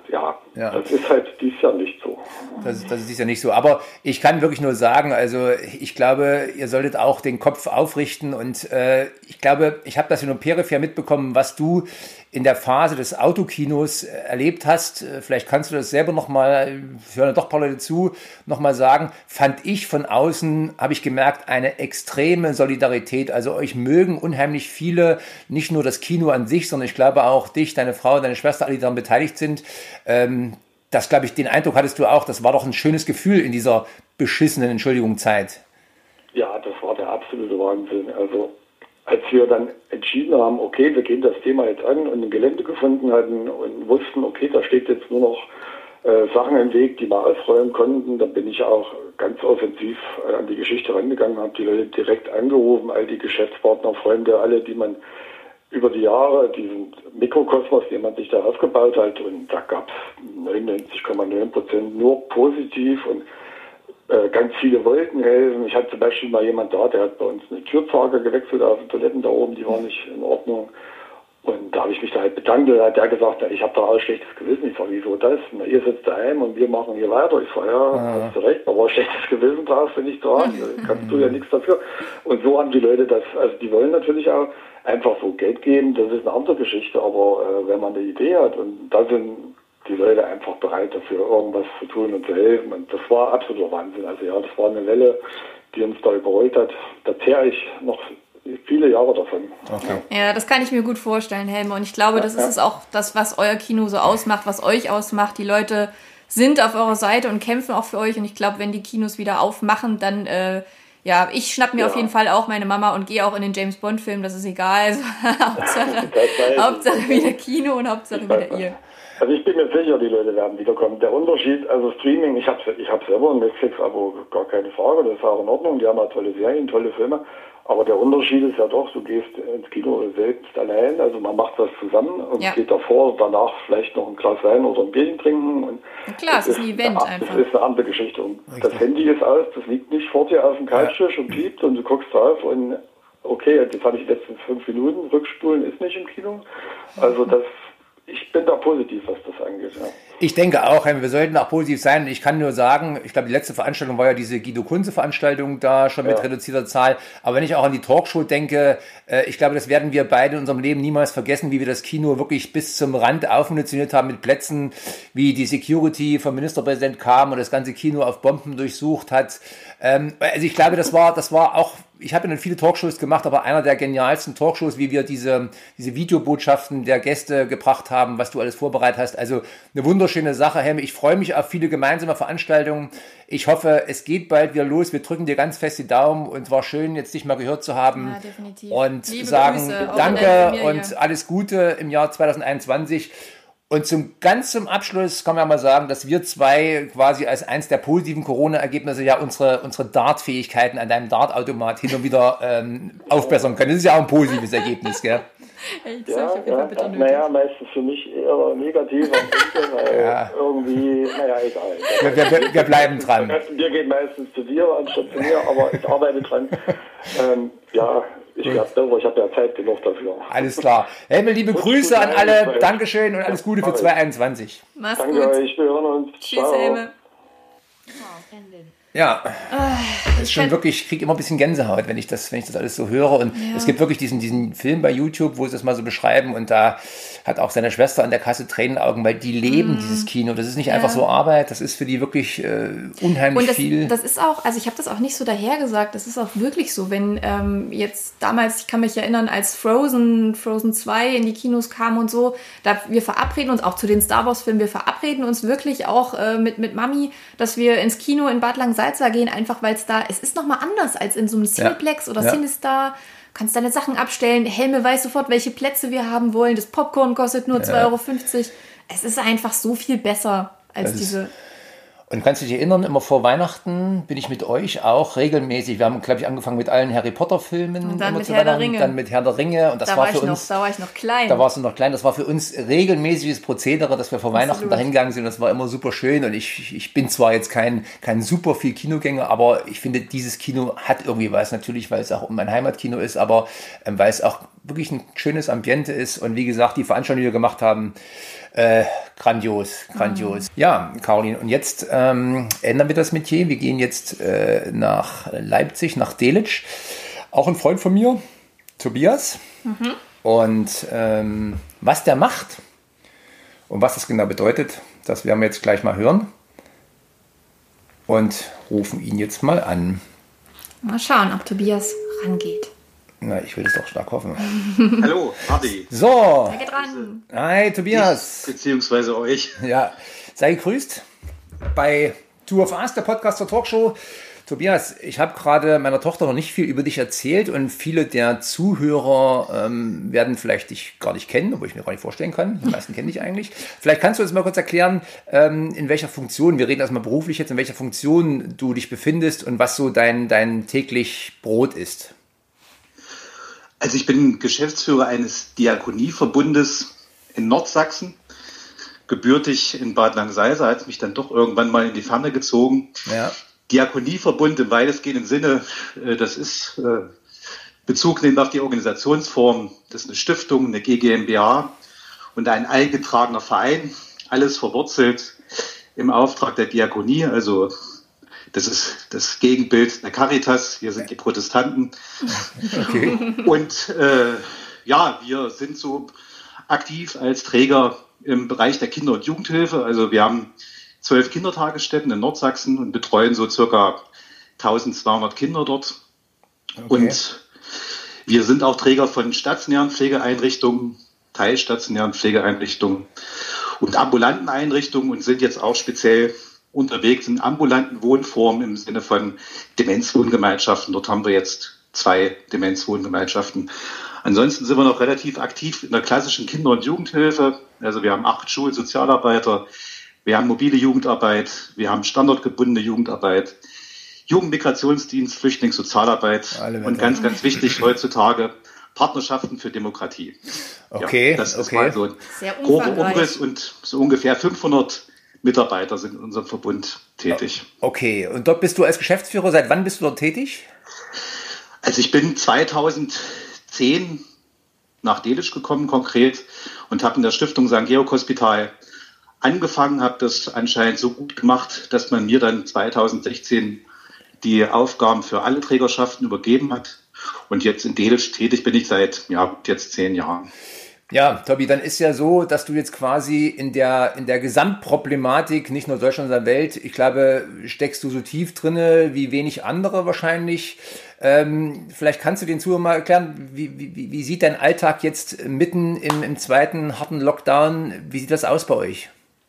Ja. Das ist halt dieses Jahr nicht so. Das ist ja nicht so. Aber ich kann wirklich nur sagen, also ich glaube, ihr solltet auch den Kopf aufrichten und ich glaube, ich habe das in peripher mitbekommen, was du in der Phase des Autokinos erlebt hast. Vielleicht kannst du das selber nochmal, hören ja doch ein paar Leute zu, nochmal sagen. Fand ich von außen, habe ich gemerkt, eine extreme Solidarität. Also euch mögen unheimlich viele, nicht nur das Kino an sich, sondern ich glaube auch dich, deine Frau, deine Schwester, alle, die daran beteiligt sind. Das, glaube ich, den Eindruck hattest du auch, das war doch ein schönes Gefühl in dieser beschissenen, Entschuldigung, Zeit. Ja, das war der absolute Wahnsinn. Also als wir dann entschieden haben, okay, wir gehen das Thema jetzt an und ein Gelände gefunden hatten und wussten, okay, da steht jetzt nur noch Sachen im Weg, die wir ausräumen konnten, dann bin ich auch ganz offensiv an die Geschichte rangegangen, habe die Leute direkt angerufen, all die Geschäftspartner, Freunde, alle, die man über die Jahre, diesen Mikrokosmos, den man sich da aufgebaut hat, und da gab es 99,9% nur positiv und ganz viele wollten helfen. Ich hatte zum Beispiel mal jemand da, der hat bei uns eine Türzage gewechselt auf den Toiletten da oben, die war nicht in Ordnung. Und da habe ich mich da halt bedankt, und da hat der gesagt, na, ich habe da auch ein schlechtes Gewissen. Ich sage, wieso das? Na, ihr sitzt daheim und wir machen hier weiter. Ich sage, ja, hast du recht, aber ein schlechtes Gewissen brauchst du nicht dran, kannst du ja nichts dafür. Und so haben die Leute das, also die wollen natürlich auch einfach so Geld geben, das ist eine andere Geschichte, aber wenn man eine Idee hat, und da sind die Leute einfach bereit dafür, irgendwas zu tun und zu helfen, und das war absoluter Wahnsinn. Also ja, das war eine Welle, die uns da überholt hat. Da zehre ich noch viele Jahre davon. Okay. Ja, das kann ich mir gut vorstellen, Helme. Und ich glaube, das ist es auch, das, was euer Kino so ausmacht, was euch ausmacht. Die Leute sind auf eurer Seite und kämpfen auch für euch. Und ich glaube, wenn die Kinos wieder aufmachen, dann, ich schnapp mir auf jeden Fall auch meine Mama und gehe auch in den James-Bond-Film. Das ist egal. Also, Hauptsache wieder Kino und Hauptsache wieder ihr. Also ich bin mir sicher, die Leute werden wiederkommen. Der Unterschied, also Streaming, ich hab selber ein Netflix-Abo, gar keine Frage, das ist auch in Ordnung. Die haben auch tolle Serien, tolle Filme. Aber der Unterschied ist ja doch, du gehst ins Kino selbst allein, also man macht das zusammen und geht davor, danach vielleicht noch ein Glas Wein oder ein Bierchen trinken. Und klar, es ist ein Event einfach. Das ist eine andere Geschichte. Und das Handy ist aus, das liegt nicht vor dir auf dem Couchtisch und piept und du guckst drauf und okay, jetzt habe ich die letzten 5 Minuten, Rückspulen ist nicht im Kino. Also ich bin da positiv, was das angeht. Ja. Ich denke auch, wir sollten auch positiv sein. Ich kann nur sagen, ich glaube, die letzte Veranstaltung war ja diese Guido-Kunze-Veranstaltung da schon mit reduzierter Zahl. Aber wenn ich auch an die Talkshow denke, ich glaube, das werden wir beide in unserem Leben niemals vergessen, wie wir das Kino wirklich bis zum Rand aufmunitioniert haben mit Plätzen, wie die Security vom Ministerpräsident kam und das ganze Kino auf Bomben durchsucht hat. Also ich glaube, das war auch, ich habe ja dann viele Talkshows gemacht, aber einer der genialsten Talkshows, wie wir diese Videobotschaften der Gäste gebracht haben, was du alles vorbereitet hast. Also eine wunderschöne Sache, Helme. Ich freue mich auf viele gemeinsame Veranstaltungen. Ich hoffe, es geht bald wieder los. Wir drücken dir ganz fest die Daumen und es war schön, jetzt dich mal gehört zu haben. Ja, definitiv. Und Liebe sagen Grüße, danke und alles Gute im Jahr 2021. Und zum Abschluss kann man mal sagen, dass wir zwei quasi als eins der positiven Corona-Ergebnisse ja unsere Dart-Fähigkeiten an deinem Dart-Automat hin und wieder aufbessern können. Das ist ja auch ein positives Ergebnis, gell? Naja, meistens für mich eher negativ, weil irgendwie, egal. Wir bleiben dran. Das Bier geht meistens zu dir anstatt zu mir, aber ich arbeite dran. Ich habe ja Zeit genug dafür. Alles klar. Helme, liebe Grüße an alle. Dankeschön und alles Gute für 2021. Mach's gut. Danke euch, wir hören uns. Tschüss, Helme. Ja, das ist schon wirklich, ich kriege immer ein bisschen Gänsehaut, wenn ich das alles so höre. Und es gibt wirklich diesen Film bei YouTube, wo sie das mal so beschreiben. Und da hat auch seine Schwester an der Kasse Tränenaugen, weil die leben dieses Kino. Das ist nicht einfach so Arbeit, das ist für die wirklich unheimlich viel. Das ist auch, also ich habe das auch nicht so dahergesagt, das ist auch wirklich so, wenn jetzt damals, ich kann mich erinnern, als Frozen 2 in die Kinos kam und so, wir verabreden uns, auch zu den Star Wars Filmen, wir verabreden uns wirklich auch mit Mami, dass wir ins Kino in Bad Langensalza gehen, einfach weil es ist nochmal anders als in so einem Cineplex oder Cinestar. Kannst deine Sachen abstellen, Helme weiß sofort, welche Plätze wir haben wollen, das Popcorn kostet nur 2,50 Euro. Es ist einfach so viel besser als diese... Und kannst du dich erinnern, immer vor Weihnachten bin ich mit euch auch regelmäßig, wir haben, glaube ich, angefangen mit allen Harry Potter Filmen. Und dann mit Herr der Ringe. Dann mit Herr der Ringe. Und das war für uns, da war ich noch klein. Da warst du noch klein. Das war für uns regelmäßiges Prozedere, dass wir vor Weihnachten dahin gegangen sind. Das war immer super schön. Und ich bin zwar jetzt kein super viel Kinogänger, aber ich finde, dieses Kino hat irgendwie was. Natürlich, weil es auch mein Heimatkino ist, aber weil es auch wirklich ein schönes Ambiente ist. Und wie gesagt, die Veranstaltung, die wir gemacht haben, grandios. Ja, Caroline, und jetzt ändern wir das Metier. Wir gehen jetzt nach Leipzig, nach Delitzsch. Auch ein Freund von mir, Tobias. Und was der macht und was das genau bedeutet, das werden wir jetzt gleich mal hören. Und rufen ihn jetzt mal an. Mal schauen, ob Tobias rangeht. Na, ich will es doch stark hoffen. Hallo, Hardy. So. Er geht ran. Hi, Tobias. Beziehungsweise euch. Ja, sei gegrüßt bei Two of Us, der Podcast zur Talkshow. Tobias, ich habe gerade meiner Tochter noch nicht viel über dich erzählt und viele der Zuhörer werden vielleicht dich gar nicht kennen, obwohl ich mir gar nicht vorstellen kann. Die meisten kennen dich eigentlich. Vielleicht kannst du uns mal kurz erklären, in welcher Funktion, wir reden erstmal beruflich jetzt, in welcher Funktion du dich befindest und was so dein täglich Brot ist. Also ich bin Geschäftsführer eines Diakonieverbundes in Nordsachsen. Gebürtig in Bad Langseisa, hat es mich dann doch irgendwann mal in die Ferne gezogen. Ja. Diakonieverbund im weitestgehenden Sinne, das ist Bezug nehmend auf die Organisationsform, das ist eine Stiftung, eine GmbH und ein eingetragener Verein, alles verwurzelt im Auftrag der Diakonie, also das ist das Gegenbild der Caritas, hier sind die Protestanten. Okay. Und wir sind so aktiv als Träger im Bereich der Kinder- und Jugendhilfe, also wir haben 12 Kindertagesstätten in Nordsachsen und betreuen so circa 1200 Kinder dort. Okay. Und wir sind auch Träger von stationären Pflegeeinrichtungen, teilstationären Pflegeeinrichtungen und ambulanten Einrichtungen und sind jetzt auch speziell unterwegs in ambulanten Wohnformen im Sinne von Demenzwohngemeinschaften. Dort haben wir jetzt 2 Demenzwohngemeinschaften. Ansonsten sind wir noch relativ aktiv in der klassischen Kinder- und Jugendhilfe. Also wir haben 8 Schulsozialarbeiter, wir haben mobile Jugendarbeit, wir haben standortgebundene Jugendarbeit, Jugendmigrationsdienst, Flüchtlingssozialarbeit und ganz, ganz wichtig heutzutage Partnerschaften für Demokratie. Okay, ja, das ist mal so ein grober Umriss und so ungefähr 500 Mitarbeiter sind in unserem Verbund tätig. Okay, und dort bist du als Geschäftsführer, seit wann bist du dort tätig? Also ich bin 2010 nach Delitzsch gekommen konkret und habe in der Stiftung St. Georg Hospital angefangen, habe das anscheinend so gut gemacht, dass man mir dann 2016 die Aufgaben für alle Trägerschaften übergeben hat. Und jetzt in Delitzsch tätig bin ich seit jetzt 10 Jahren. Ja, Tobi, dann ist ja so, dass du jetzt quasi in der Gesamtproblematik, nicht nur Deutschland, sondern der Welt, ich glaube, steckst du so tief drinne wie wenig andere wahrscheinlich. Vielleicht kannst du den Zuhörern mal erklären, wie sieht dein Alltag jetzt mitten im zweiten harten Lockdown, wie sieht das aus bei euch?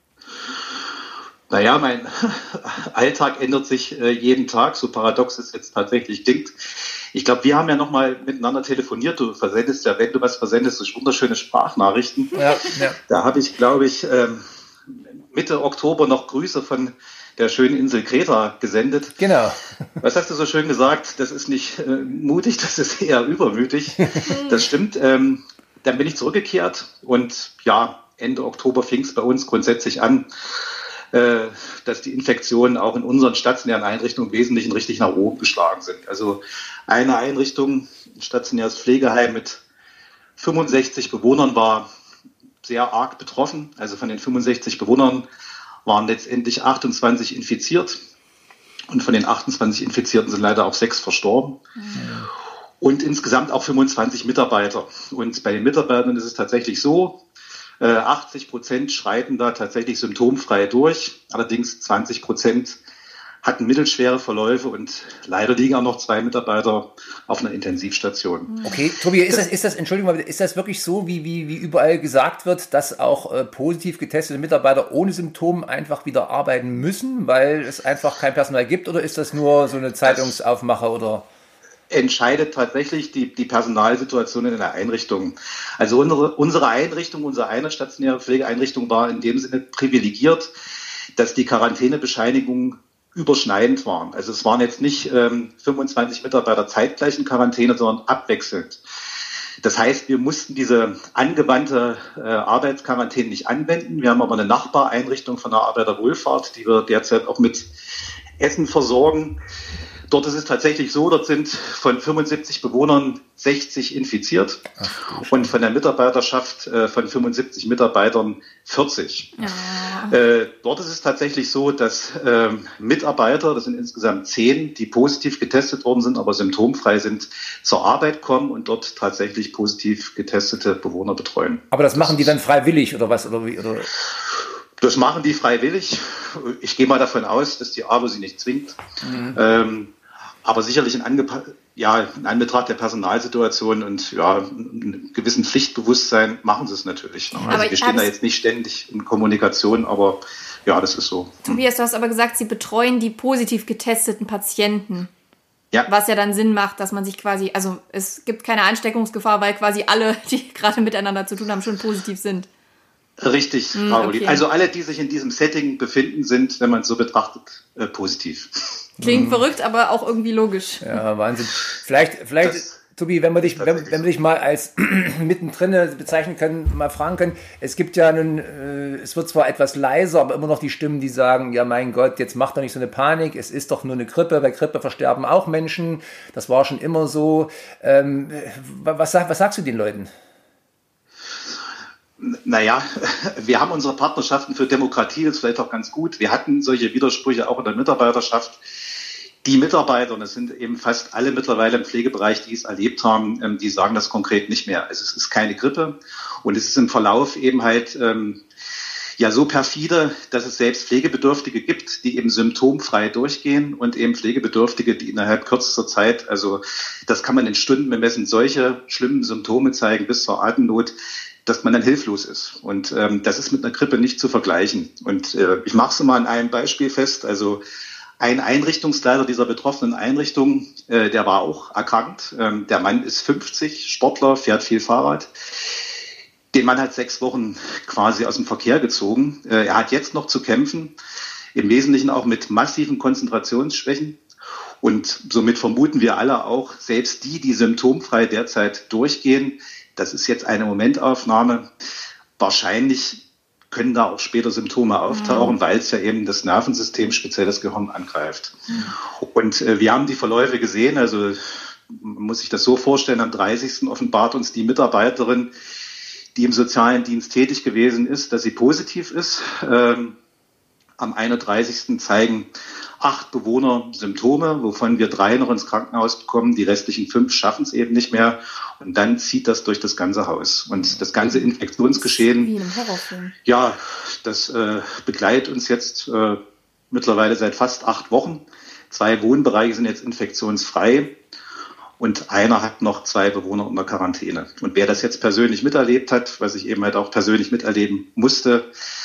Naja, mein Alltag ändert sich jeden Tag, so paradox es jetzt tatsächlich klingt. Ich glaube, wir haben ja nochmal miteinander telefoniert. Du versendest ja, wenn du was versendest, so wunderschöne Sprachnachrichten. Ja. Da habe ich, glaube ich, Mitte Oktober noch Grüße von der schönen Insel Kreta gesendet. Genau. Was hast du so schön gesagt? Das ist nicht mutig, das ist eher übermütig. Das stimmt. Dann bin ich zurückgekehrt und Ende Oktober fing es bei uns grundsätzlich an, dass die Infektionen auch in unseren stationären Einrichtungen im Wesentlichen richtig nach oben geschlagen sind. Also eine Einrichtung, ein stationäres Pflegeheim mit 65 Bewohnern war sehr arg betroffen. Also von den 65 Bewohnern waren letztendlich 28 infiziert. Und von den 28 Infizierten sind leider auch 6 verstorben. Mhm. Und insgesamt auch 25 Mitarbeiter. Und bei den Mitarbeitern ist es tatsächlich so, 80% schreiten da tatsächlich symptomfrei durch. Allerdings 20% hatten mittelschwere Verläufe und leider liegen auch noch 2 Mitarbeiter auf einer Intensivstation. Okay, Tobi, ist das wirklich so, wie überall gesagt wird, dass auch positiv getestete Mitarbeiter ohne Symptome einfach wieder arbeiten müssen, weil es einfach kein Personal gibt? Oder ist das nur so eine Zeitungsaufmache oder? Entscheidet tatsächlich die Personalsituation in der Einrichtung. Also unsere Einrichtung, unsere eine stationäre Pflegeeinrichtung war in dem Sinne privilegiert, dass die Quarantänebescheinigungen überschneidend waren. Also es waren jetzt nicht 25 Mitarbeiter zeitgleich in Quarantäne, sondern abwechselnd. Das heißt, wir mussten diese angewandte Arbeitsquarantäne nicht anwenden. Wir haben aber eine Nachbareinrichtung von der Arbeiterwohlfahrt, die wir derzeit auch mit Essen versorgen. Dort ist es tatsächlich so, dort sind von 75 Bewohnern 60 infiziert und von der Mitarbeiterschaft von 75 Mitarbeitern 40. Ja. Dort ist es tatsächlich so, dass Mitarbeiter, das sind insgesamt 10, die positiv getestet worden sind, aber symptomfrei sind, zur Arbeit kommen und dort tatsächlich positiv getestete Bewohner betreuen. Aber das machen die dann freiwillig oder was? Oder wie, oder? Das machen die freiwillig. Ich gehe mal davon aus, dass die AWO sie nicht zwingt. Aber sicherlich in Anbetracht der Personalsituation und einem gewissen Pflichtbewusstsein machen sie es natürlich. Also wir stehen da jetzt nicht ständig in Kommunikation, aber ja, das ist so. Tobias, du hast aber gesagt, Sie betreuen die positiv getesteten Patienten. Ja. Was ja dann Sinn macht, dass man sich quasi, also es gibt keine Ansteckungsgefahr, weil quasi alle, die gerade miteinander zu tun haben, schon positiv sind. Richtig, Caroline. Okay. Also alle, die sich in diesem Setting befinden, sind, wenn man es so betrachtet, positiv. Klingt verrückt, aber auch irgendwie logisch. Ja, Wahnsinn. Vielleicht, Tobi, wenn wir dich mal als mittendrin bezeichnen können, mal fragen können. Es gibt ja es wird zwar etwas leiser, aber immer noch die Stimmen, die sagen, ja mein Gott, jetzt macht doch nicht so eine Panik, es ist doch nur eine Grippe, bei Grippe versterben auch Menschen, das war schon immer so. Was sagst du den Leuten? Naja, wir haben unsere Partnerschaften für Demokratie, das ist vielleicht auch ganz gut. Wir hatten solche Widersprüche auch in der Mitarbeiterschaft. Die Mitarbeiter, und es sind eben fast alle mittlerweile im Pflegebereich, die es erlebt haben, die sagen das konkret nicht mehr. Also es ist keine Grippe und es ist im Verlauf eben halt so perfide, dass es selbst Pflegebedürftige gibt, die eben symptomfrei durchgehen und eben Pflegebedürftige, die innerhalb kürzester Zeit, also das kann man in Stunden bemessen, solche schlimmen Symptome zeigen bis zur Atemnot, dass man dann hilflos ist. Und das ist mit einer Grippe nicht zu vergleichen. Und ich mache es mal an einem Beispiel fest. Also ein Einrichtungsleiter dieser betroffenen Einrichtung, der war auch erkrankt. Der Mann ist 50, Sportler, fährt viel Fahrrad. Den Mann hat 6 Wochen quasi aus dem Verkehr gezogen. Er hat jetzt noch zu kämpfen, im Wesentlichen auch mit massiven Konzentrationsschwächen. Und somit vermuten wir alle auch, selbst die symptomfrei derzeit durchgehen, das ist jetzt eine Momentaufnahme. Wahrscheinlich können da auch später Symptome auftauchen, weil es ja eben das Nervensystem, speziell das Gehirn, angreift. Und wir haben die Verläufe gesehen. Also man muss sich das so vorstellen, am 30. offenbart uns die Mitarbeiterin, die im sozialen Dienst tätig gewesen ist, dass sie positiv ist. Am 31. zeigen 8 Bewohner Symptome, wovon wir 3 noch ins Krankenhaus bekommen. Die restlichen 5 schaffen es eben nicht mehr. Und dann zieht das durch das ganze Haus. Und das ganze Infektionsgeschehen, wie in einem Horrorfilm. Ja, das begleitet uns jetzt mittlerweile seit fast 8 Wochen. 2 Wohnbereiche sind jetzt infektionsfrei. Und einer hat noch 2 Bewohner unter Quarantäne. Und wer das jetzt persönlich miterlebt hat, was ich eben halt auch persönlich miterleben musste,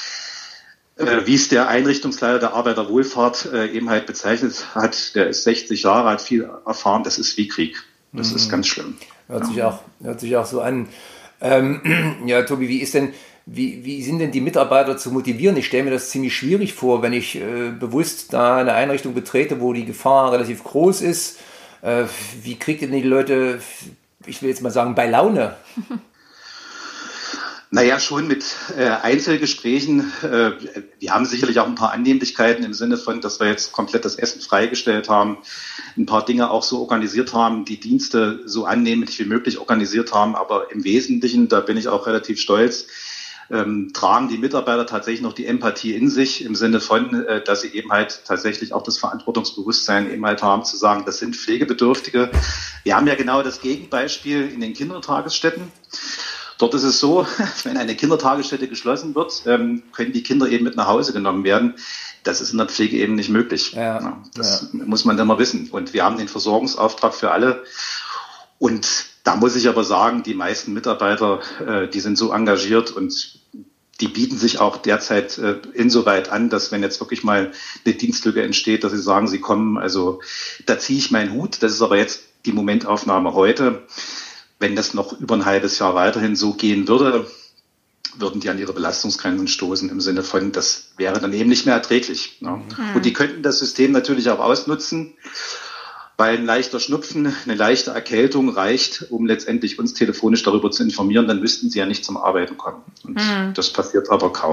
wie es der Einrichtungsleiter der Arbeiterwohlfahrt eben halt bezeichnet hat, der ist 60 Jahre, hat viel erfahren, das ist wie Krieg. Das ist ganz schlimm. Hört sich auch so an. Ja, Tobi, wie sind denn die Mitarbeiter zu motivieren? Ich stelle mir das ziemlich schwierig vor, wenn ich bewusst da eine Einrichtung betrete, wo die Gefahr relativ groß ist. Wie kriegt ihr denn die Leute, ich will jetzt mal sagen, bei Laune? Naja, schon mit Einzelgesprächen. Wir haben sicherlich auch ein paar Annehmlichkeiten im Sinne von, dass wir jetzt komplett das Essen freigestellt haben, ein paar Dinge auch so organisiert haben, die Dienste so annehmlich wie möglich organisiert haben. Aber im Wesentlichen, da bin ich auch relativ stolz, tragen die Mitarbeiter tatsächlich noch die Empathie in sich, im Sinne von, dass sie eben halt tatsächlich auch das Verantwortungsbewusstsein eben halt haben, zu sagen, das sind Pflegebedürftige. Wir haben ja genau das Gegenbeispiel in den Kindertagesstätten. Dort ist es so, wenn eine Kindertagesstätte geschlossen wird, können die Kinder eben mit nach Hause genommen werden. Das ist in der Pflege eben nicht möglich. Das muss man immer wissen. Und wir haben den Versorgungsauftrag für alle. Und da muss ich aber sagen, die meisten Mitarbeiter, die sind so engagiert und die bieten sich auch derzeit insoweit an, dass wenn jetzt wirklich mal eine Dienstlücke entsteht, dass sie sagen, sie kommen. Also da ziehe ich meinen Hut. Das ist aber jetzt die Momentaufnahme heute. Wenn das noch über ein halbes Jahr weiterhin so gehen würde, würden die an ihre Belastungsgrenzen stoßen im Sinne von, das wäre dann eben nicht mehr erträglich. Ne? Und die könnten das System natürlich auch ausnutzen, weil ein leichter Schnupfen, eine leichte Erkältung reicht, um letztendlich uns telefonisch darüber zu informieren, dann müssten sie ja nicht zum Arbeiten kommen. Und das passiert aber kaum.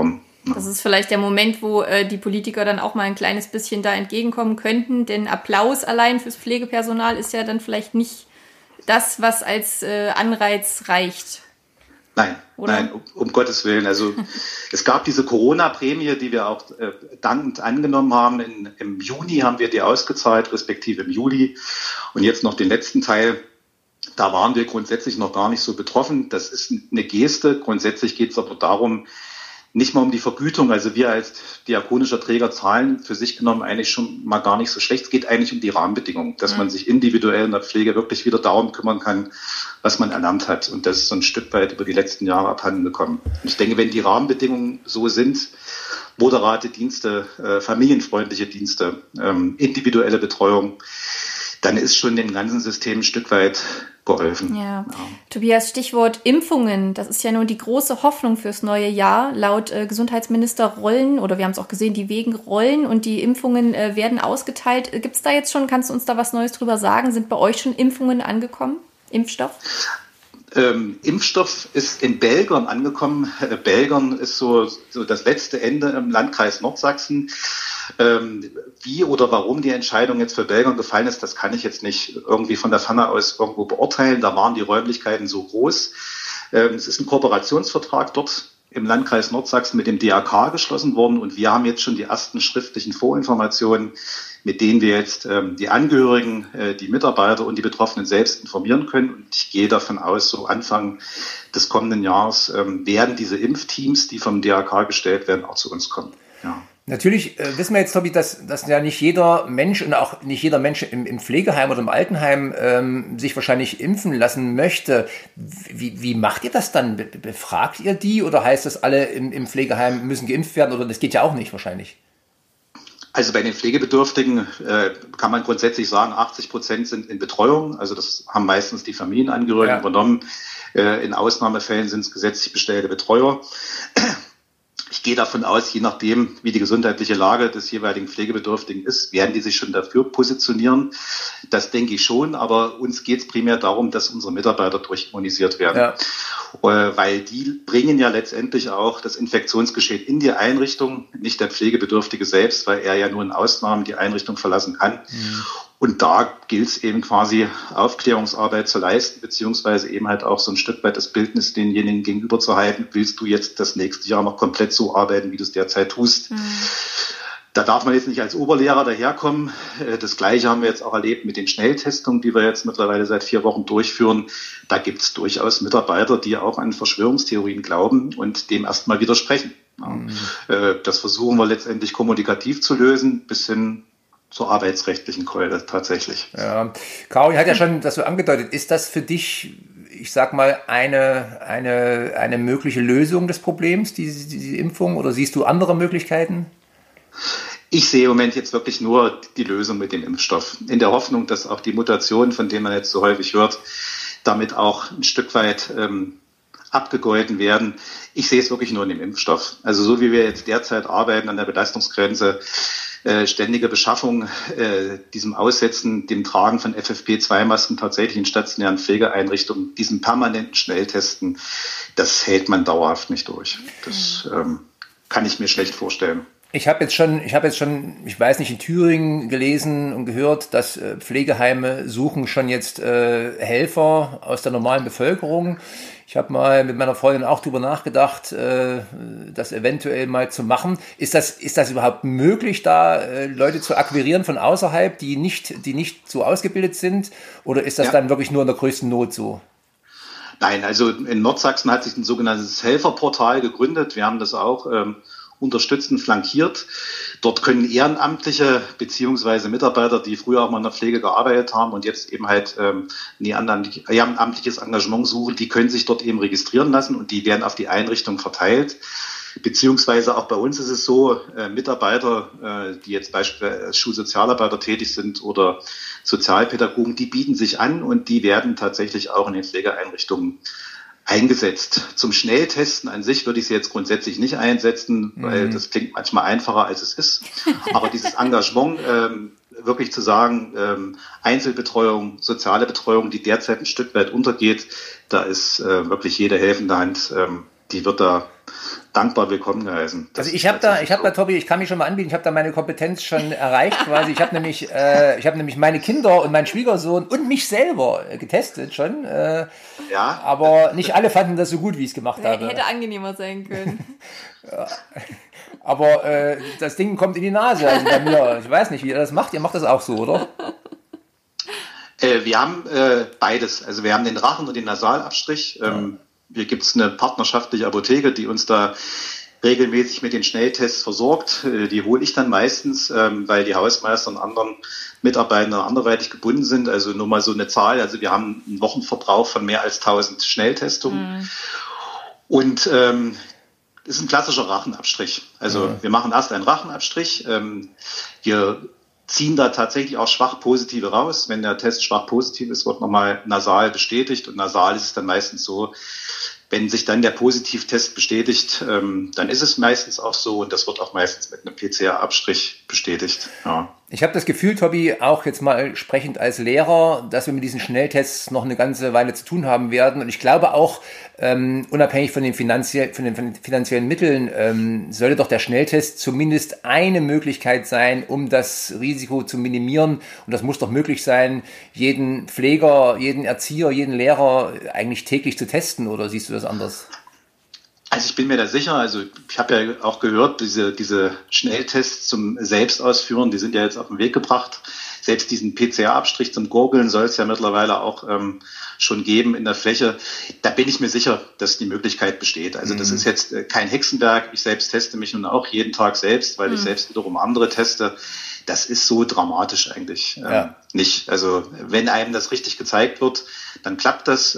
Das ist vielleicht der Moment, wo die Politiker dann auch mal ein kleines bisschen da entgegenkommen könnten, denn Applaus allein fürs Pflegepersonal ist ja dann vielleicht nicht das, was als Anreiz reicht. Nein, oder? Nein, um Gottes Willen. Also es gab diese Corona-Prämie, die wir auch dankend angenommen haben. Im Juni haben wir die ausgezahlt, respektive im Juli. Und jetzt noch den letzten Teil. Da waren wir grundsätzlich noch gar nicht so betroffen. Das ist eine Geste. Grundsätzlich geht es aber darum, nicht mal um die Vergütung. Also wir als diakonischer Träger zahlen für sich genommen eigentlich schon mal gar nicht so schlecht. Es geht eigentlich um die Rahmenbedingungen, dass man sich individuell in der Pflege wirklich wieder darum kümmern kann, was man erlernt hat. Und das ist so ein Stück weit über die letzten Jahre abhanden gekommen. Und ich denke, wenn die Rahmenbedingungen so sind, moderate Dienste, familienfreundliche Dienste, individuelle Betreuung, dann ist schon dem ganzen System ein Stück weit geholfen. Ja. Tobias, Stichwort Impfungen. Das ist ja nun die große Hoffnung fürs neue Jahr. Laut Gesundheitsminister rollen, oder wir haben es auch gesehen, die Wegen rollen und die Impfungen werden ausgeteilt. Gibt es da jetzt schon, kannst du uns da was Neues drüber sagen? Sind bei euch schon Impfungen angekommen? Impfstoff? Impfstoff ist in Belgern angekommen. Belgern ist so das letzte Ende im Landkreis Nordsachsen. Wie oder warum die Entscheidung jetzt für Belgern gefallen ist, das kann ich jetzt nicht irgendwie von der Ferne aus irgendwo beurteilen. Da waren die Räumlichkeiten so groß. Es ist ein Kooperationsvertrag dort im Landkreis Nordsachsen mit dem DRK geschlossen worden und wir haben jetzt schon die ersten schriftlichen Vorinformationen, mit denen wir jetzt die Angehörigen, die Mitarbeiter und die Betroffenen selbst informieren können. Und ich gehe davon aus, so Anfang des kommenden Jahres werden diese Impfteams, die vom DRK gestellt werden, auch zu uns kommen. Ja. Natürlich wissen wir jetzt, Tobi, dass ja nicht jeder Mensch und auch nicht jeder Mensch im Pflegeheim oder im Altenheim sich wahrscheinlich impfen lassen möchte. Wie macht ihr das dann? Befragt ihr die oder heißt das, alle im Pflegeheim müssen geimpft werden oder das geht ja auch nicht wahrscheinlich? Also bei den Pflegebedürftigen kann man grundsätzlich sagen, 80% sind in Betreuung. Also das haben meistens die Familienangehörigen übernommen. In Ausnahmefällen sind es gesetzlich bestellte Betreuer. Ich gehe davon aus, je nachdem, wie die gesundheitliche Lage des jeweiligen Pflegebedürftigen ist, werden die sich schon dafür positionieren. Das denke ich schon, aber uns geht es primär darum, dass unsere Mitarbeiter durchimmunisiert werden. Ja. Weil die bringen ja letztendlich auch das Infektionsgeschehen in die Einrichtung, nicht der Pflegebedürftige selbst, weil er ja nur in Ausnahmen die Einrichtung verlassen kann. Mhm. Und da gilt es eben quasi Aufklärungsarbeit zu leisten, beziehungsweise eben halt auch so ein Stück weit das Bildnis denjenigen gegenüber zu halten. Willst du jetzt das nächste Jahr noch komplett so arbeiten, wie du es derzeit tust? Mhm. Da darf man jetzt nicht als Oberlehrer daherkommen. Das Gleiche haben wir jetzt auch erlebt mit den Schnelltestungen, die wir jetzt mittlerweile seit 4 Wochen durchführen. Da gibt es durchaus Mitarbeiter, die auch an Verschwörungstheorien glauben und dem erstmal widersprechen. Mhm. Das versuchen wir letztendlich kommunikativ zu lösen, bis hin zur arbeitsrechtlichen Keule tatsächlich. Ja, Caroline hat ja schon das so angedeutet. Ist das für dich, ich sag mal, eine mögliche Lösung des Problems, diese Impfung, oder siehst du andere Möglichkeiten? Ich sehe im Moment jetzt wirklich nur die Lösung mit dem Impfstoff. In der Hoffnung, dass auch die Mutationen, von denen man jetzt so häufig hört, damit auch ein Stück weit abgegolten werden. Ich sehe es wirklich nur in dem Impfstoff. Also so wie wir jetzt derzeit arbeiten an der Belastungsgrenze, ständige Beschaffung, diesem Aussetzen, dem Tragen von FFP2-Masken tatsächlich in stationären Pflegeeinrichtungen, diesem permanenten Schnelltesten, das hält man dauerhaft nicht durch. Das kann ich mir schlecht vorstellen. Ich habe jetzt schon, ich weiß nicht, in Thüringen gelesen und gehört, dass Pflegeheime suchen schon jetzt Helfer aus der normalen Bevölkerung. Ich habe mal mit meiner Freundin auch drüber nachgedacht, das eventuell mal zu machen. Ist das überhaupt möglich, da Leute zu akquirieren von außerhalb, die nicht so ausgebildet sind? Oder ist das dann wirklich nur in der größten Not so? Nein, also in Nordsachsen hat sich ein sogenanntes Helferportal gegründet. Wir haben das auch unterstützend flankiert. Dort können Ehrenamtliche beziehungsweise Mitarbeiter, die früher auch mal in der Pflege gearbeitet haben und jetzt eben halt ein ehrenamtliches Engagement suchen, die können sich dort eben registrieren lassen und die werden auf die Einrichtung verteilt. Beziehungsweise auch bei uns ist es so, Mitarbeiter, die jetzt beispielsweise als Schulsozialarbeiter tätig sind oder Sozialpädagogen, die bieten sich an und die werden tatsächlich auch in den Pflegeeinrichtungen eingesetzt. Zum Schnelltesten an sich würde ich sie jetzt grundsätzlich nicht einsetzen, weil das klingt manchmal einfacher, als es ist. Aber dieses Engagement, wirklich zu sagen, Einzelbetreuung, soziale Betreuung, die derzeit ein Stück weit untergeht, da ist wirklich jede helfende Hand, die wird da dankbar willkommen geheißen. Also ich habe da, Tobi, ich kann mich schon mal anbieten, ich habe da meine Kompetenz schon erreicht quasi. Ich habe nämlich meine Kinder und meinen Schwiegersohn und mich selber getestet schon. Ja. Aber nicht alle fanden das so gut, wie ich es gemacht habe. Hätte angenehmer sein können. Ja. Aber das Ding kommt in die Nase, also bei mir. Ich weiß nicht, wie ihr das macht. Ihr macht das auch so, oder? Wir haben beides. Also wir haben den Rachen- und den Nasalabstrich. Hier gibt es eine partnerschaftliche Apotheke, die uns da regelmäßig mit den Schnelltests versorgt. Die hole ich dann meistens, weil die Hausmeister und anderen Mitarbeiter anderweitig gebunden sind. Also nur mal so eine Zahl. Also wir haben einen Wochenverbrauch von mehr als 1000 Schnelltestungen. Und das ist ein klassischer Rachenabstrich. Also wir machen erst einen Rachenabstrich. Wir ziehen da tatsächlich auch schwach positive raus. Wenn der Test schwach positiv ist, wird nochmal nasal bestätigt. Und nasal ist es dann meistens so, wenn sich dann der Positivtest bestätigt, dann ist es meistens auch so. Und das wird auch meistens mit einem PCR-Abstrich bestätigt. Ja. Ich habe das Gefühl, Tobi, auch jetzt mal sprechend als Lehrer, dass wir mit diesen Schnelltests noch eine ganze Weile zu tun haben werden. Und ich glaube auch, unabhängig von den finanziellen Mitteln, sollte doch der Schnelltest zumindest eine Möglichkeit sein, um das Risiko zu minimieren. Und das muss doch möglich sein, jeden Pfleger, jeden Erzieher, jeden Lehrer eigentlich täglich zu testen. Oder siehst du das anders? Also ich bin mir da sicher, also ich habe ja auch gehört, diese Schnelltests zum Selbstausführen, die sind ja jetzt auf den Weg gebracht. Selbst diesen PCR-Abstrich zum Gurgeln soll es ja mittlerweile auch schon geben in der Fläche. Da bin ich mir sicher, dass die Möglichkeit besteht. Also das ist jetzt kein Hexenwerk. Ich selbst teste mich nun auch jeden Tag selbst, weil ich selbst wiederum andere teste. Das ist so dramatisch eigentlich nicht. Also wenn einem das richtig gezeigt wird, dann klappt das.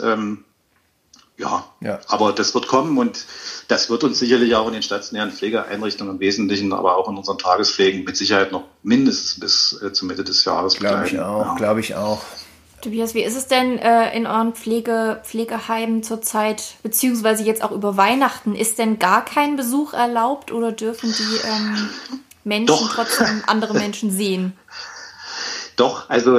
Ja, aber das wird kommen und das wird uns sicherlich auch in den stationären Pflegeeinrichtungen im Wesentlichen, aber auch in unseren Tagespflegen mit Sicherheit noch mindestens bis zur Mitte des Jahres begleiten. Glaube ich auch. Tobias, wie ist es denn in euren Pflegeheimen zurzeit, beziehungsweise jetzt auch über Weihnachten? Ist denn gar kein Besuch erlaubt oder dürfen die Menschen trotzdem andere Menschen sehen? Doch, also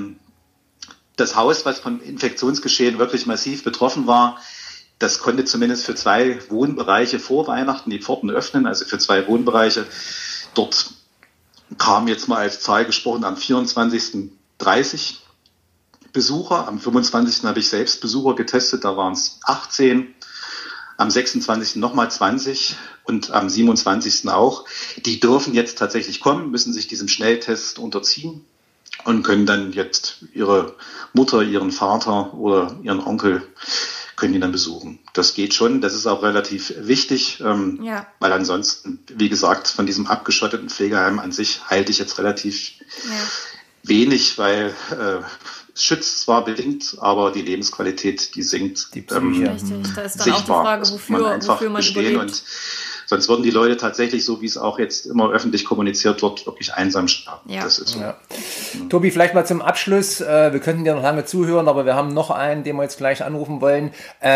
das Haus, was vom Infektionsgeschehen wirklich massiv betroffen war, das konnte zumindest für 2 Wohnbereiche vor Weihnachten die Pforten öffnen, also für 2 Wohnbereiche. Dort kam jetzt mal als Zahl gesprochen am 24. 30 Besucher. Am 25. habe ich selbst Besucher getestet, da waren es 18. Am 26. nochmal 20 und am 27. auch. Die dürfen jetzt tatsächlich kommen, müssen sich diesem Schnelltest unterziehen und können dann jetzt ihre Mutter, ihren Vater oder ihren Onkel können die dann besuchen. Das geht schon, das ist auch relativ wichtig, weil ansonsten, wie gesagt, von diesem abgeschotteten Pflegeheim an sich halte ich jetzt relativ wenig, weil es schützt zwar bedingt, aber die Lebensqualität, die sinkt. Die Psyche. Richtig, da ist dann sichtbar. Auch die Frage, wofür man überlebt. Und sonst würden die Leute tatsächlich, so wie es auch jetzt immer öffentlich kommuniziert wird, wirklich einsam sterben. Ja. Das ist so. Ja. Tobi, vielleicht mal zum Abschluss. Wir könnten dir noch lange zuhören, aber wir haben noch einen, den wir jetzt gleich anrufen wollen.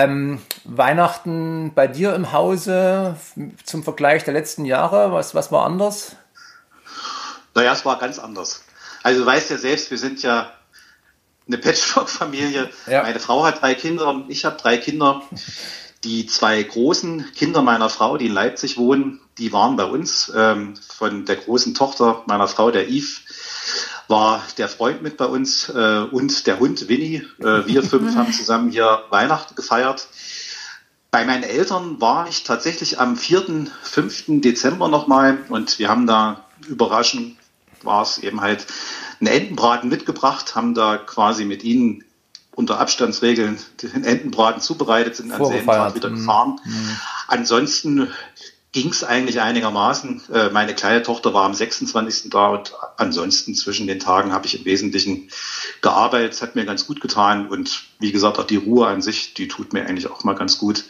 Weihnachten bei dir im Hause zum Vergleich der letzten Jahre, was war anders? Naja, es war ganz anders. Also du weißt ja selbst, wir sind ja eine Patchwork-Familie. Ja. Meine Frau hat 3 Kinder, ich habe 3 Kinder. Die 2 großen Kinder meiner Frau, die in Leipzig wohnen, die waren bei uns. Von der großen Tochter meiner Frau, der Yves, war der Freund mit bei uns und der Hund Winnie. Wir 5 haben zusammen hier Weihnachten gefeiert. Bei meinen Eltern war ich tatsächlich am 4., 5. Dezember nochmal und wir haben da überraschend, war es eben halt, einen Entenbraten mitgebracht, haben da quasi mit ihnen unter Abstandsregeln den Entenbraten zubereitet, sind an selben Tag wieder gefahren. Ansonsten ging es eigentlich einigermaßen. Meine kleine Tochter war am 26. da und ansonsten zwischen den Tagen habe ich im Wesentlichen gearbeitet. Es hat mir ganz gut getan und wie gesagt, auch die Ruhe an sich, die tut mir eigentlich auch mal ganz gut.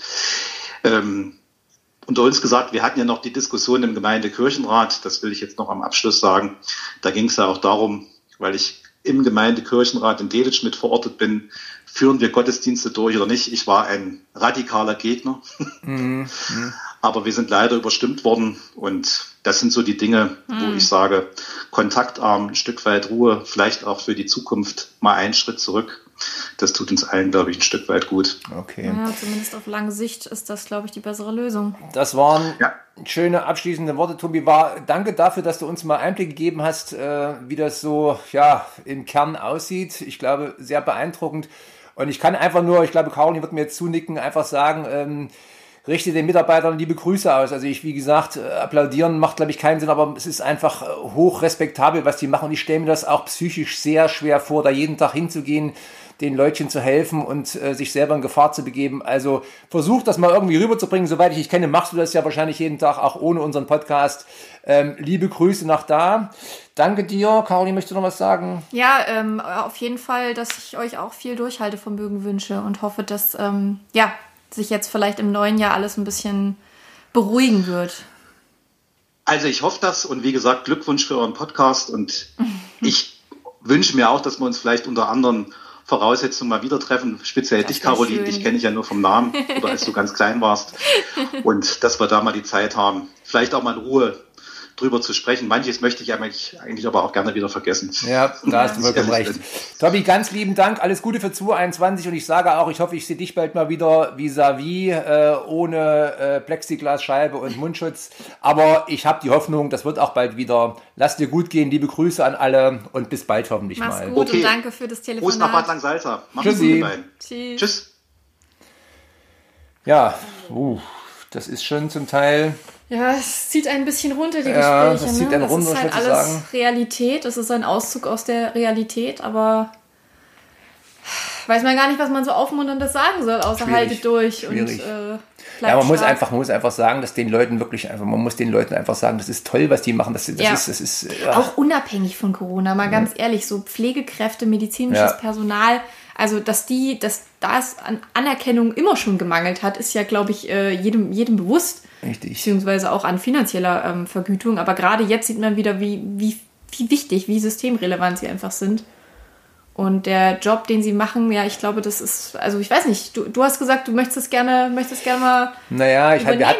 Unter uns gesagt, wir hatten ja noch die Diskussion im Gemeindekirchenrat, das will ich jetzt noch am Abschluss sagen. Da ging es ja auch darum, weil ich im Gemeindekirchenrat in Delitzsch mit verortet bin, führen wir Gottesdienste durch oder nicht. Ich war ein radikaler Gegner, aber wir sind leider überstimmt worden und das sind so die Dinge, wo ich sage, kontaktarm, ein Stück weit Ruhe, vielleicht auch für die Zukunft mal einen Schritt zurück. Das tut uns allen, glaube ich, ein Stück weit gut. Okay. Ja, zumindest auf lange Sicht ist das, glaube ich, die bessere Lösung. Das waren schöne abschließende Worte, Tobi. Danke dafür, dass du uns mal Einblick gegeben hast, wie das so im Kern aussieht. Ich glaube, sehr beeindruckend. Und ich kann einfach nur, ich glaube, Caroline wird mir jetzt zunicken, einfach sagen, richte den Mitarbeitern liebe Grüße aus. Also wie gesagt, applaudieren macht, glaube ich, keinen Sinn, aber es ist einfach hoch respektabel, was die machen. Und ich stelle mir das auch psychisch sehr schwer vor, da jeden Tag hinzugehen, den Leutchen zu helfen und sich selber in Gefahr zu begeben. Also versuch das mal irgendwie rüberzubringen. Soweit ich dich kenne, machst du das ja wahrscheinlich jeden Tag, auch ohne unseren Podcast. Liebe Grüße nach da. Danke dir. Caroline, möchtest du noch was sagen? Ja, auf jeden Fall, dass ich euch auch viel Durchhaltevermögen wünsche und hoffe, dass sich jetzt vielleicht im neuen Jahr alles ein bisschen beruhigen wird. Also ich hoffe das und wie gesagt, Glückwunsch für euren Podcast und ich wünsche mir auch, dass wir uns vielleicht unter anderen Voraussetzungen mal wieder treffen, speziell dich, Caroline, dich kenne ich ja nur vom Namen oder als du ganz klein warst und dass wir da mal die Zeit haben, vielleicht auch mal in Ruhe drüber zu sprechen. Manches möchte ich eigentlich aber auch gerne wieder vergessen. Ja, da hast du vollkommen recht. Tobi, ganz lieben Dank, alles Gute für 2021 und ich sage auch, ich hoffe, ich sehe dich bald mal wieder vis-à-vis, ohne Plexiglasscheibe und Mundschutz, aber ich habe die Hoffnung, das wird auch bald wieder. Lass dir gut gehen, liebe Grüße an alle und bis bald hoffentlich Mach's mal. Mach's gut und danke für das Telefonat. Prost nach Bad Langsalza. Mach's gut. Tschüss. Ja, das ist schon zum Teil... Ja, es zieht ein bisschen runter, die Gespräche. Das zieht einen runter, ist halt alles Realität. Es ist ein Auszug aus der Realität, aber weiß man gar nicht, was man so aufmunterndes sagen soll, außer haltet durch und man muss einfach sagen, dass den Leuten einfach sagen, das ist toll, was die machen. Das ist auch unabhängig von Corona, mal ganz ehrlich, so Pflegekräfte, medizinisches Personal, also dass da es an Anerkennung immer schon gemangelt hat, ist ja, glaube ich, jedem bewusst. Richtig. Beziehungsweise auch an finanzieller Vergütung. Aber gerade jetzt sieht man wieder, wie wichtig, wie systemrelevant sie einfach sind. Und der Job, den sie machen, ja, ich glaube, das ist, also ich weiß nicht, du hast gesagt, du möchtest gerne mal. Naja, ich glaube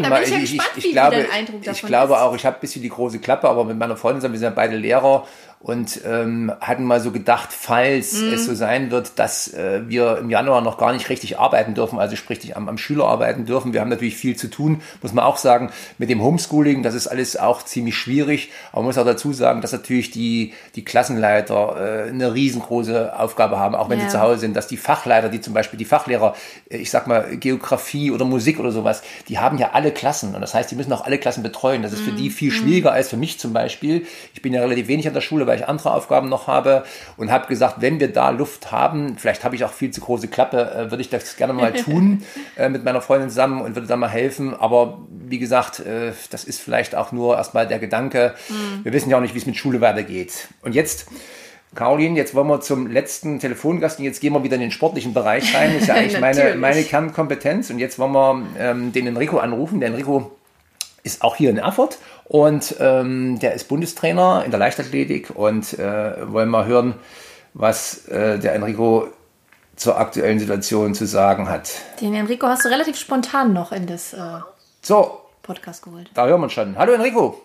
ist. auch, ich habe ein bisschen die große Klappe, aber mit meiner Freundin sind wir ja beide Lehrer und hatten mal so gedacht, falls es so sein wird, dass wir im Januar noch gar nicht richtig arbeiten dürfen, also sprich am Schüler arbeiten dürfen. Wir haben natürlich viel zu tun, muss man auch sagen, mit dem Homeschooling, das ist alles auch ziemlich schwierig, aber man muss auch dazu sagen, dass natürlich die Klassenleiter eine riesengroße Aufgabe haben, auch wenn sie zu Hause sind, dass die Fachleiter, die zum Beispiel die Fachlehrer, ich sag mal Geografie oder Musik oder sowas, die haben ja alle Klassen und das heißt, die müssen auch alle Klassen betreuen. Das ist für die viel schwieriger als für mich zum Beispiel. Ich bin ja relativ wenig an der Schule, weil ich andere Aufgaben noch habe und habe gesagt, wenn wir da Luft haben, vielleicht habe ich auch viel zu große Klappe, würde ich das gerne mal tun mit meiner Freundin zusammen und würde da mal helfen, aber wie gesagt, das ist vielleicht auch nur erstmal der Gedanke. Wir wissen ja auch nicht, wie es mit Schule weitergeht. Und jetzt, Caroline, jetzt wollen wir zum letzten Telefongast und jetzt gehen wir wieder in den sportlichen Bereich rein. Das ist ja eigentlich meine Kernkompetenz und jetzt wollen wir den Enrico anrufen. Der Enrico ist auch hier in Erfurt und der ist Bundestrainer in der Leichtathletik und wollen mal hören, was der Enrico zur aktuellen Situation zu sagen hat. Den Enrico hast du relativ spontan noch in das Podcast geholt. Da hören wir uns schon. Hallo Enrico.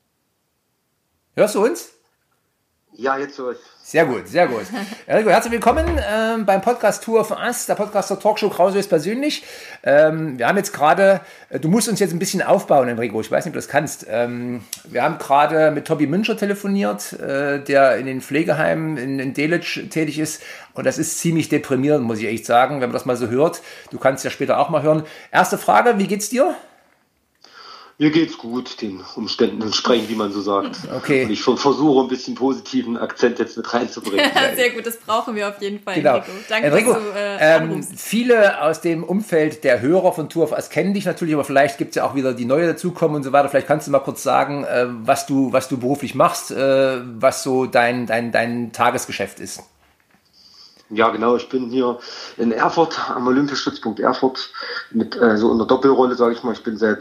Hörst du uns? Ja, jetzt höre ich. Sehr gut, sehr gut. Enrico, herzlich willkommen beim Podcast Tour of Us, der Podcast der Talkshow Krause ist persönlich. Wir haben jetzt gerade, du musst uns jetzt ein bisschen aufbauen, Enrico, ich weiß nicht, ob du das kannst. Wir haben gerade mit Tobi Müncher telefoniert, der in den Pflegeheimen in Delitzsch tätig ist. Und das ist ziemlich deprimierend, muss ich echt sagen, wenn man das mal so hört. Du kannst ja später auch mal hören. Erste Frage, wie geht's dir? Mir geht's gut, den Umständen entsprechend, wie man so sagt. Okay. Und ich versuche ein bisschen positiven Akzent jetzt mit reinzubringen. Sehr gut, das brauchen wir auf jeden Fall, genau. Enrico. Danke, Enrico, dass du anrufst. Viele aus dem Umfeld der Hörer von Tour of Us kennen dich natürlich, aber vielleicht gibt es ja auch wieder die neue dazukommen und so weiter. Vielleicht kannst du mal kurz sagen, was du beruflich machst, was so dein Tagesgeschäft ist. Ja, genau. Ich bin hier in Erfurt, am Olympiastützpunkt Erfurt, mit so einer Doppelrolle, sage ich mal. Ich bin seit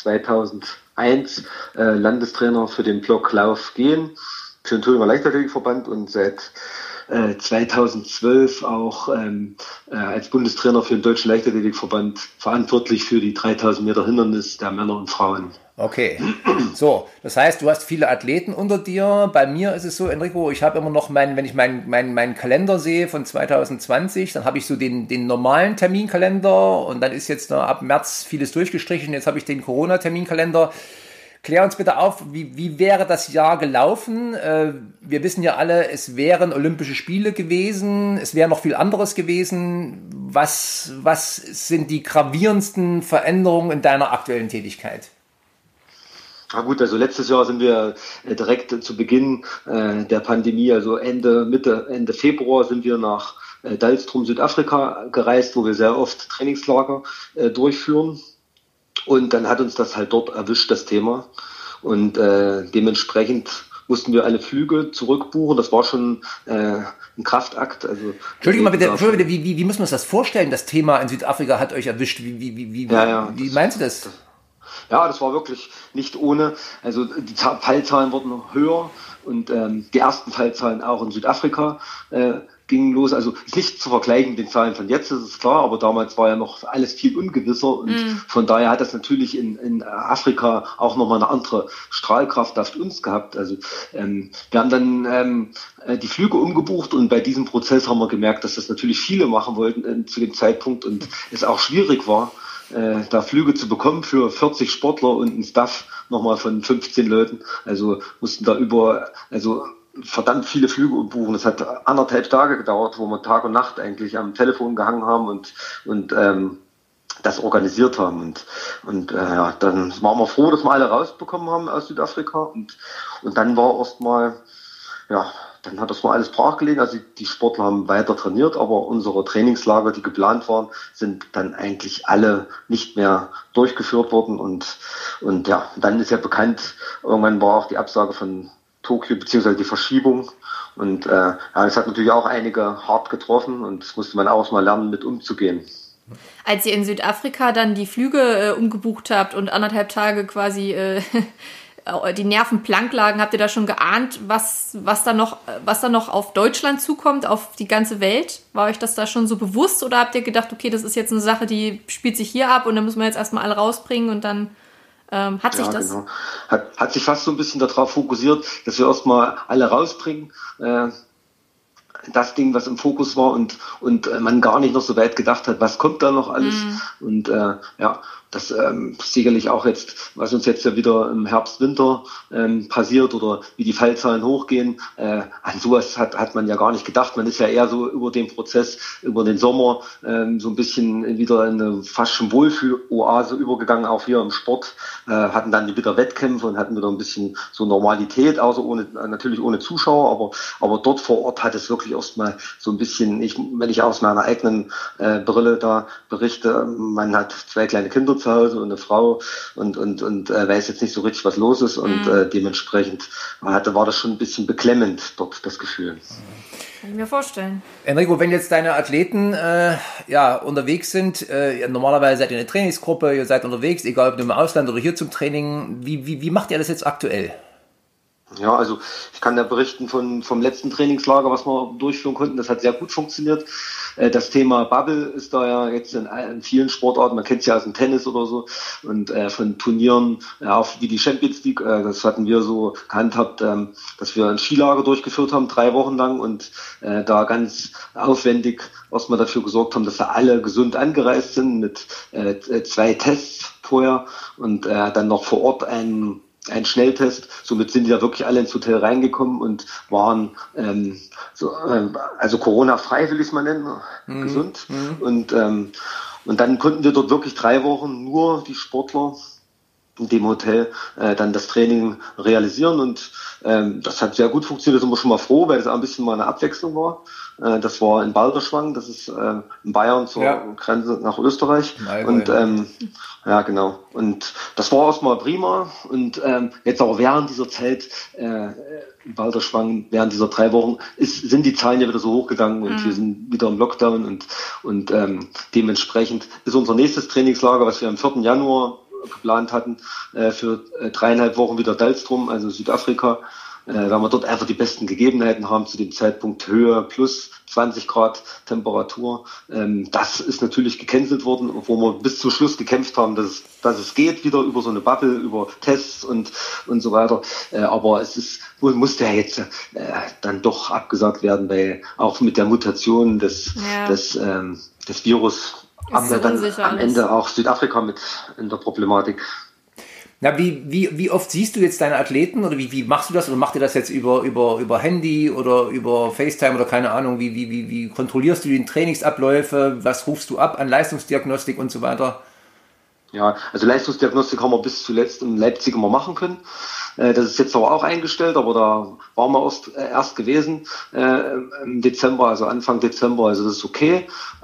2001 Landestrainer für den Block Lauf Gehen, für den Thüringer Leichtathletikverband und seit 2012 auch als Bundestrainer für den Deutschen Leichtathletikverband verantwortlich für die 3000 Meter Hindernis der Männer und Frauen. Okay, so, das heißt, du hast viele Athleten unter dir. Bei mir ist es so, Enrico, ich habe immer noch wenn ich meinen Kalender sehe von 2020, dann habe ich so den normalen Terminkalender und dann ist jetzt ab März vieles durchgestrichen. Jetzt habe ich den Corona-Terminkalender. Klär uns bitte auf, wie wäre das Jahr gelaufen? Wir wissen ja alle, es wären Olympische Spiele gewesen, es wäre noch viel anderes gewesen. Was sind die gravierendsten Veränderungen in deiner aktuellen Tätigkeit? Na gut, also letztes Jahr sind wir direkt zu Beginn der Pandemie, also Ende Februar sind wir nach Dalstrom, Südafrika gereist, wo wir sehr oft Trainingslager durchführen. Und dann hat uns das halt dort erwischt, das Thema. Und dementsprechend mussten wir alle Flüge zurückbuchen. Das war schon ein Kraftakt. Also, Entschuldigung mal bitte, wie muss man sich das vorstellen? Das Thema in Südafrika hat euch erwischt. Wie meinst du das? Ja, das war wirklich nicht ohne. Also die Fallzahlen wurden höher und die ersten Fallzahlen auch in Südafrika gingen los. Also ist nicht zu vergleichen mit den Zahlen von jetzt, das ist klar, aber damals war ja noch alles viel ungewisser und von daher hat das natürlich in Afrika auch nochmal eine andere Strahlkraft auf uns gehabt. Also wir haben dann die Flüge umgebucht und bei diesem Prozess haben wir gemerkt, dass das natürlich viele machen wollten zu dem Zeitpunkt und es auch schwierig war, da Flüge zu bekommen für 40 Sportler und einen Staff nochmal von 15 Leuten. Also mussten da verdammt viele Flüge umbuchen. Das hat 1,5 Tage gedauert, wo wir Tag und Nacht eigentlich am Telefon gehangen haben und das organisiert haben. Und dann waren wir froh, dass wir alle rausbekommen haben aus Südafrika. Und dann war erstmal, dann hat das mal alles brach gelegen. Also die Sportler haben weiter trainiert, aber unsere Trainingslager, die geplant waren, sind dann eigentlich alle nicht mehr durchgeführt worden. Und dann ist ja bekannt, irgendwann war auch die Absage von Tokio beziehungsweise die Verschiebung. Und es hat natürlich auch einige hart getroffen und das musste man auch mal lernen, mit umzugehen. Als ihr in Südafrika dann die Flüge umgebucht habt und 1,5 Tage quasi die Nerven blank lagen, habt ihr da schon geahnt, was da noch auf Deutschland zukommt, auf die ganze Welt? War euch das da schon so bewusst oder habt ihr gedacht, okay, das ist jetzt eine Sache, die spielt sich hier ab und dann müssen wir jetzt erstmal alle rausbringen und dann hat sich das... Genau. Hat sich fast so ein bisschen darauf fokussiert, dass wir erstmal alle rausbringen, das Ding, was im Fokus war und man gar nicht noch so weit gedacht hat, was kommt da noch alles und das sicherlich auch jetzt, was uns jetzt ja wieder im Herbst, Winter passiert oder wie die Fallzahlen hochgehen, an sowas hat man ja gar nicht gedacht. Man ist ja eher so über den Prozess, über den Sommer so ein bisschen wieder in eine fast schon Wohlfühl-Oase übergegangen, auch hier im Sport, hatten dann wieder Wettkämpfe und hatten wieder ein bisschen so Normalität, natürlich ohne Zuschauer, aber dort vor Ort hat es wirklich erstmal so ein bisschen, wenn ich aus meiner eigenen Brille da berichte, man hat 2 kleine Kinder zu Hause und eine Frau und weiß jetzt nicht so richtig, was los ist und dementsprechend war das schon ein bisschen beklemmend dort, das Gefühl. Kann ich mir vorstellen. Enrico, wenn jetzt deine Athleten unterwegs sind, normalerweise seid ihr eine Trainingsgruppe, ihr seid unterwegs, egal ob im Ausland oder hier zum Training, wie macht ihr das jetzt aktuell? Ja, also ich kann da berichten vom letzten Trainingslager, was wir durchführen konnten. Das hat sehr gut funktioniert. Das Thema Bubble ist da ja jetzt in vielen Sportarten, man kennt es ja aus dem Tennis oder so, und von Turnieren, auch wie die Champions League, das hatten wir so gehandhabt, dass wir ein Skilager durchgeführt haben, 3 Wochen lang und da ganz aufwendig erstmal dafür gesorgt haben, dass da alle gesund angereist sind mit 2 Tests vorher und dann noch vor Ort ein Schnelltest. Somit sind die da wirklich alle ins Hotel reingekommen und waren also Corona-frei, will ich es mal nennen, gesund. Und dann konnten wir dort wirklich 3 Wochen nur die Sportler in dem Hotel dann das Training realisieren und das hat sehr gut funktioniert. Da sind wir schon mal froh, weil das auch ein bisschen mal eine Abwechslung war. Das war in Balderschwang, das ist in Bayern zur Grenze nach Österreich. Und ja, genau. Und das war erstmal prima. Und jetzt aber während dieser Zeit in Balderschwang, während dieser 3 Wochen, sind die Zahlen ja wieder so hochgegangen und wir sind wieder im Lockdown und dementsprechend ist unser nächstes Trainingslager, was wir am 4. Januar geplant hatten, für 3,5 Wochen wieder Dalstrom, also Südafrika, weil wir dort einfach die besten Gegebenheiten haben zu dem Zeitpunkt, Höhe plus 20 Grad Temperatur. Das ist natürlich gecancelt worden, wo wir bis zum Schluss gekämpft haben, dass es geht, wieder über so eine Bubble, über Tests und so weiter. Aber musste ja jetzt dann doch abgesagt werden, weil auch mit der Mutation des Virus haben wir dann am Ende auch Südafrika mit in der Problematik. Na, wie oft siehst du jetzt deine Athleten oder wie machst du das? Oder macht ihr das jetzt über Handy oder über FaceTime oder keine Ahnung? Wie kontrollierst du die Trainingsabläufe? Was rufst du ab an Leistungsdiagnostik und so weiter? Ja, also Leistungsdiagnostik haben wir bis zuletzt in Leipzig immer machen können. Das ist jetzt aber auch eingestellt, aber da waren wir erst gewesen im Dezember, also Anfang Dezember, also das ist okay.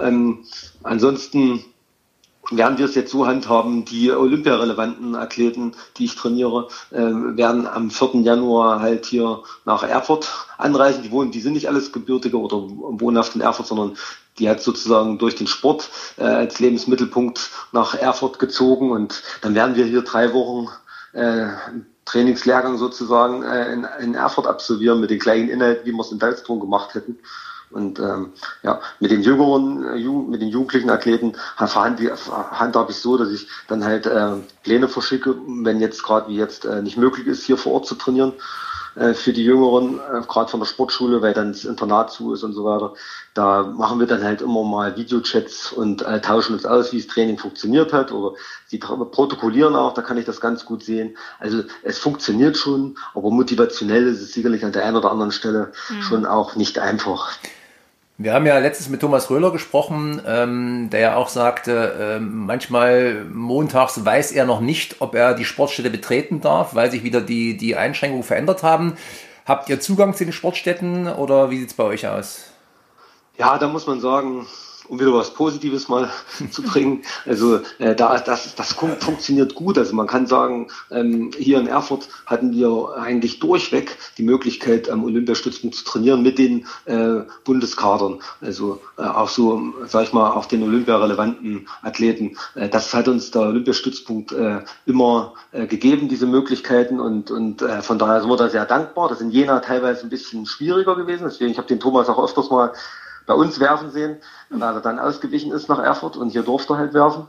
Ansonsten werden wir es jetzt so handhaben, die olympiarelevanten Athleten, die ich trainiere, werden am 4. Januar halt hier nach Erfurt anreisen. Die sind nicht alles Gebürtige oder wohnhaft in Erfurt, sondern die hat sozusagen durch den Sport als Lebensmittelpunkt nach Erfurt gezogen. Und dann werden wir hier 3 Wochen Trainingslehrgang sozusagen in Erfurt absolvieren mit den gleichen Inhalten, wie wir es in Dalsturm gemacht hätten. Und mit den jugendlichen Athleten handhabe ich so, dass ich dann halt Pläne verschicke, wenn jetzt gerade wie jetzt nicht möglich ist, hier vor Ort zu trainieren, für die Jüngeren, gerade von der Sportschule, weil dann das Internat zu ist und so weiter. Da machen wir dann halt immer mal Videochats und tauschen uns aus, wie das Training funktioniert hat, oder sie protokollieren auch, da kann ich das ganz gut sehen. Also es funktioniert schon, aber motivationell ist es sicherlich an der einen oder anderen Stelle schon auch nicht einfach. Wir haben ja letztens mit Thomas Röhler gesprochen, der ja auch sagte, manchmal montags weiß er noch nicht, ob er die Sportstätte betreten darf, weil sich wieder die Einschränkungen verändert haben. Habt ihr Zugang zu den Sportstätten oder wie sieht es bei euch aus? Ja, da muss man sagen, um wieder was Positives mal zu bringen. Also das funktioniert gut. Also man kann sagen, hier in Erfurt hatten wir eigentlich durchweg die Möglichkeit, am Olympiastützpunkt zu trainieren mit den Bundeskadern. Also auch so, sag ich mal, auch den olympiarelevanten Athleten. Das hat uns der Olympiastützpunkt immer gegeben, diese Möglichkeiten. Und von daher sind wir da sehr dankbar. Das ist in Jena teilweise ein bisschen schwieriger gewesen. Deswegen, ich habe den Thomas auch öfters mal bei uns werfen sehen, weil er dann ausgewichen ist nach Erfurt und hier durfte er halt werfen.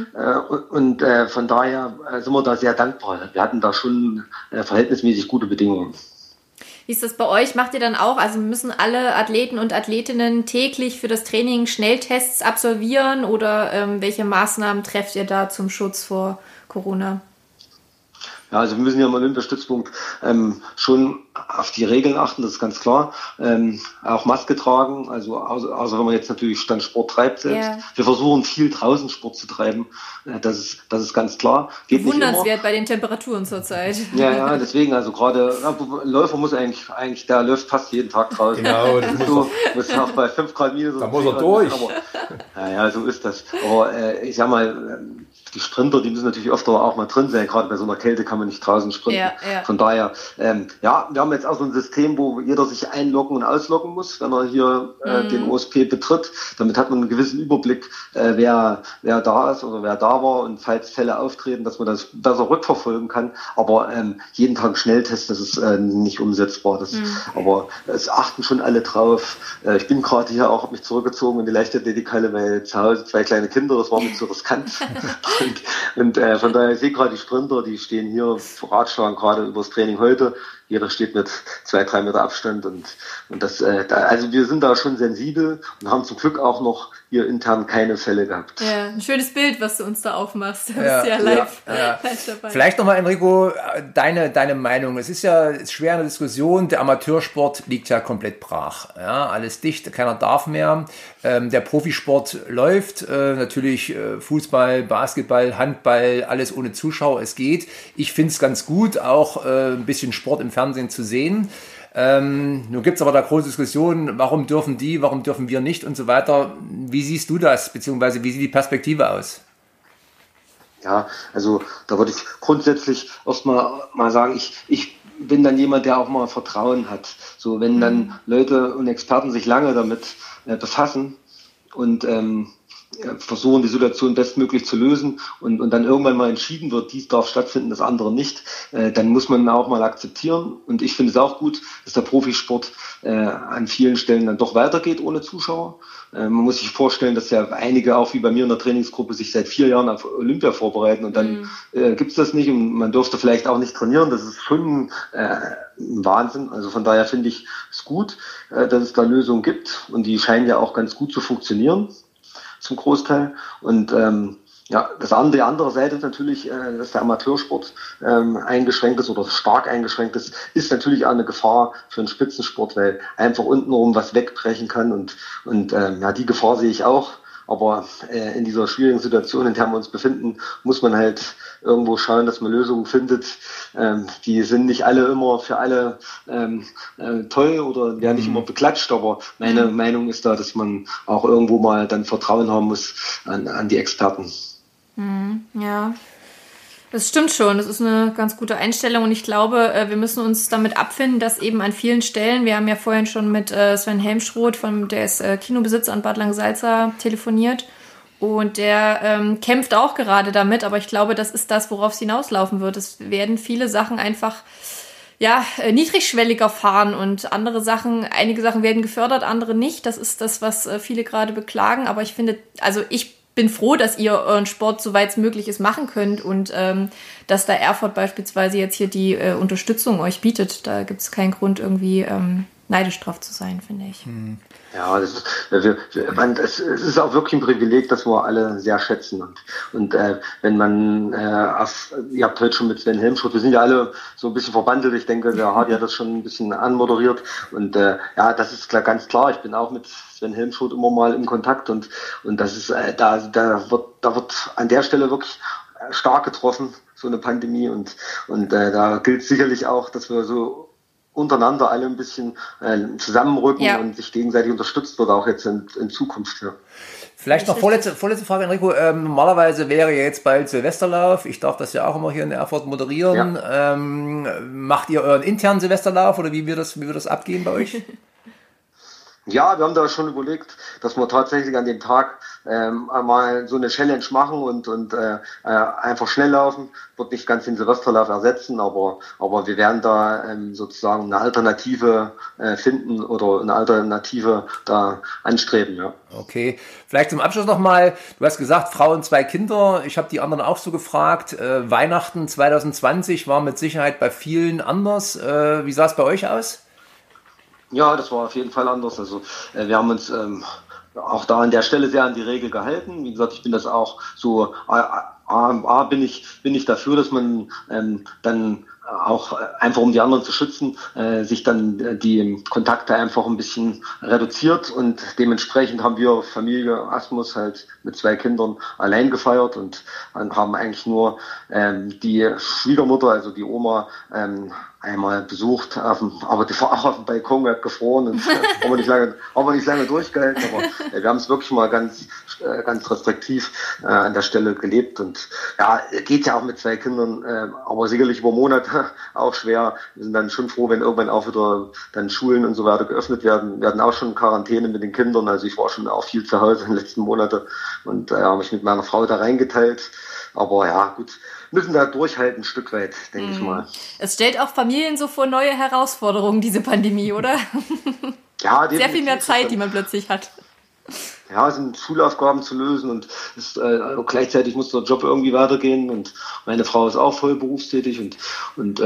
Von daher sind wir da sehr dankbar. Wir hatten da schon verhältnismäßig gute Bedingungen. Wie ist das bei euch? Macht ihr dann auch, also müssen alle Athleten und Athletinnen täglich für das Training Schnelltests absolvieren oder welche Maßnahmen trefft ihr da zum Schutz vor Corona? Ja, also wir müssen ja im Olympiastützpunkt schon auf die Regeln achten, das ist ganz klar. Auch Maske tragen, also außer wenn man jetzt natürlich dann Sport treibt selbst. Yeah. Wir versuchen viel draußen Sport zu treiben, das ist ganz klar. Geht bewundernswert bei den Temperaturen zurzeit. Ja, deswegen, also gerade Läufer muss eigentlich, der läuft fast jeden Tag draußen. Genau, das muss auch bei 5 Grad minus. Da muss er durch. Ja, so ist das. Aber ich sag mal, die Sprinter, die müssen natürlich öfter auch mal drin sein. Gerade bei so einer Kälte kann man nicht draußen sprinten. Ja. Von daher, wir haben jetzt auch so ein System, wo jeder sich einloggen und ausloggen muss, wenn er hier den OSP betritt. Damit hat man einen gewissen Überblick, wer da ist oder wer da war, und falls Fälle auftreten, dass man das besser rückverfolgen kann. Aber jeden Tag einen Schnelltest, das ist nicht umsetzbar. Aber es achten schon alle drauf. Ich bin gerade hier auch, habe mich zurückgezogen in die Leichtathletikhalle, weil zu Hause 2 kleine Kinder, das war mir zu riskant. Und von daher, ich sehe gerade die Sprinter, die stehen hier, Radschlagen gerade über das Training heute. Jeder steht mit 2-3 Meter Abstand und das, also wir sind da schon sensibel und haben zum Glück auch noch hier intern keine Fälle gehabt. Ja, ein schönes Bild, was du uns da aufmachst. Du bist ja live dabei. Vielleicht nochmal, Enrico, deine Meinung. Es ist ja schwer in der Diskussion, der Amateursport liegt ja komplett brach. Ja, alles dicht, keiner darf mehr. Der Profisport läuft, natürlich Fußball, Basketball, Handball, alles ohne Zuschauer, es geht. Ich finde es ganz gut, auch ein bisschen Sport im Fernsehen zu sehen. Nun gibt es aber da große Diskussionen, warum dürfen die, warum dürfen wir nicht und so weiter. Wie siehst du das, beziehungsweise wie sieht die Perspektive aus? Ja, also da würde ich grundsätzlich erstmal sagen, ich bin dann jemand, der auch mal Vertrauen hat. So, wenn dann Leute und Experten sich lange damit befassen und versuchen, die Situation bestmöglich zu lösen und dann irgendwann mal entschieden wird, dies darf stattfinden, das andere nicht, dann muss man auch mal akzeptieren. Und ich finde es auch gut, dass der Profisport an vielen Stellen dann doch weitergeht ohne Zuschauer. Man muss sich vorstellen, dass ja einige, auch wie bei mir in der Trainingsgruppe, sich seit 4 Jahren auf Olympia vorbereiten und dann gibt's das nicht und man dürfte vielleicht auch nicht trainieren. Das ist schon ein Wahnsinn. Also von daher finde ich es gut, dass es da Lösungen gibt und die scheinen ja auch ganz gut zu funktionieren zum Großteil. Und die andere Seite ist natürlich, dass der Amateursport eingeschränkt ist oder stark eingeschränkt ist, ist natürlich auch eine Gefahr für den Spitzensport, weil einfach untenrum was wegbrechen kann und die Gefahr sehe ich auch. Aber in dieser schwierigen Situation, in der wir uns befinden, muss man halt irgendwo schauen, dass man Lösungen findet. Die sind nicht alle immer für alle toll oder werden nicht immer beklatscht, aber meine Meinung ist da, dass man auch irgendwo mal dann Vertrauen haben muss an die Experten. Ja, das stimmt schon. Das ist eine ganz gute Einstellung und ich glaube, wir müssen uns damit abfinden, dass eben an vielen Stellen, wir haben ja vorhin schon mit Sven Helmschroth, der ist Kinobesitzer in Bad Langensalza, telefoniert und der kämpft auch gerade damit, aber ich glaube, das ist das, worauf es hinauslaufen wird. Es werden viele Sachen einfach niedrigschwelliger fahren und einige Sachen werden gefördert, andere nicht. Das ist das, was viele gerade beklagen, aber ich finde, ich bin froh, dass ihr euren Sport, soweit es möglich ist, machen könnt und dass da Erfurt beispielsweise jetzt hier die Unterstützung euch bietet. Da gibt es keinen Grund, irgendwie neidisch drauf zu sein, finde ich. Ja, es ist auch wirklich ein Privileg, das wir alle sehr schätzen. Und wenn man, ihr habt heute schon mit Sven Helmschroth, wir sind ja alle so ein bisschen verbandelt. Ich denke, der Hardy hat das schon ein bisschen anmoderiert. Und das ist ganz klar. Ich bin auch mit Sven Helmschroth immer mal im Kontakt und das ist, da wird an der Stelle wirklich stark getroffen, so eine Pandemie. Und da gilt sicherlich auch, dass wir so untereinander alle ein bisschen zusammenrücken und sich gegenseitig unterstützt wird, auch jetzt in Zukunft. Ja. Vielleicht noch vorletzte Frage, Enrico. Normalerweise wäre ja jetzt bald Silvesterlauf. Ich darf das ja auch immer hier in Erfurt moderieren. Ja. Macht ihr euren internen Silvesterlauf oder wie wird das abgehen bei euch? Ja, wir haben da schon überlegt, dass wir tatsächlich an dem Tag mal so eine Challenge machen und einfach schnell laufen. Wird nicht ganz den Silvesterlauf ersetzen, aber wir werden da sozusagen eine Alternative finden oder eine Alternative da anstreben. Ja. Okay, vielleicht zum Abschluss nochmal. Du hast gesagt, Frau und 2 Kinder. Ich habe die anderen auch so gefragt. Weihnachten 2020 war mit Sicherheit bei vielen anders. Wie sah es bei euch aus? Ja, das war auf jeden Fall anders. Also wir haben uns auch da an der Stelle sehr an die Regel gehalten. Wie gesagt, ich bin das auch so, bin ich dafür, dass man dann auch einfach um die anderen zu schützen, sich dann die Kontakte einfach ein bisschen reduziert und dementsprechend haben wir Familie Asmus halt mit 2 Kindern allein gefeiert und haben eigentlich nur die Schwiegermutter, also die Oma, einmal besucht, aber die war auch auf dem Balkon, hat gefroren und haben wir nicht lange durchgehalten, aber wir haben es wirklich mal ganz restriktiv an der Stelle gelebt und ja, geht ja auch mit 2 Kindern, aber sicherlich über Monate auch schwer. Wir sind dann schon froh, wenn irgendwann auch wieder dann Schulen und so weiter geöffnet werden. Wir hatten auch schon Quarantäne mit den Kindern, also ich war schon auch viel zu Hause in den letzten Monaten und habe mich mit meiner Frau da reingeteilt. Aber ja, gut, müssen da durchhalten, ein Stück weit, denke ich mal. Es stellt auch Familien so vor neue Herausforderungen, diese Pandemie, oder? Ja, sehr viel mehr Zeit, die man plötzlich hat. Ja, es sind Schulaufgaben zu lösen und gleichzeitig muss der Job irgendwie weitergehen und meine Frau ist auch voll berufstätig und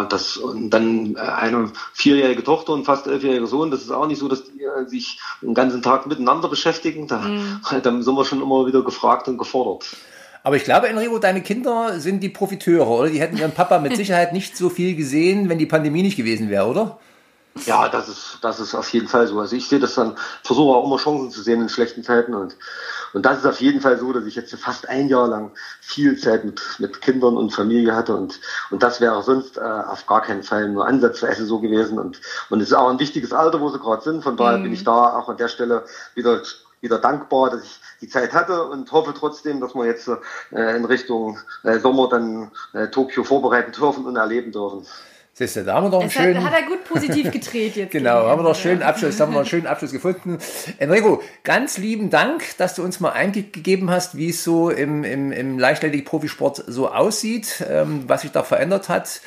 dann eine 4-jährige Tochter und fast 11-jähriger Sohn. Das ist auch nicht so, dass die sich den ganzen Tag miteinander beschäftigen. Dann sind wir schon immer wieder gefragt und gefordert. Aber ich glaube, Enrico, deine Kinder sind die Profiteure, oder? Die hätten ihren Papa mit Sicherheit nicht so viel gesehen, wenn die Pandemie nicht gewesen wäre, oder? Ja, das ist auf jeden Fall so. Also ich sehe das dann, versuche auch immer Chancen zu sehen in schlechten Zeiten und das ist auf jeden Fall so, dass ich jetzt fast 1 Jahr lang viel Zeit mit Kindern und Familie hatte und das wäre sonst auf gar keinen Fall nur ansatzweise so gewesen und es ist auch ein wichtiges Alter, wo sie gerade sind. Von daher bin ich da auch an der Stelle wieder dankbar, dass ich die Zeit hatte und hoffe trotzdem, dass wir jetzt in Richtung Sommer dann Tokio vorbereiten dürfen und erleben dürfen. Siehst du, da haben wir doch einen schönen... Hat er gut positiv gedreht jetzt. Genau, haben wir noch einen schönen Abschluss gefunden. Enrico, ganz lieben Dank, dass du uns mal Einblick gegeben hast, wie es so im Leichtathletik-Profisport so aussieht, was sich da verändert hat.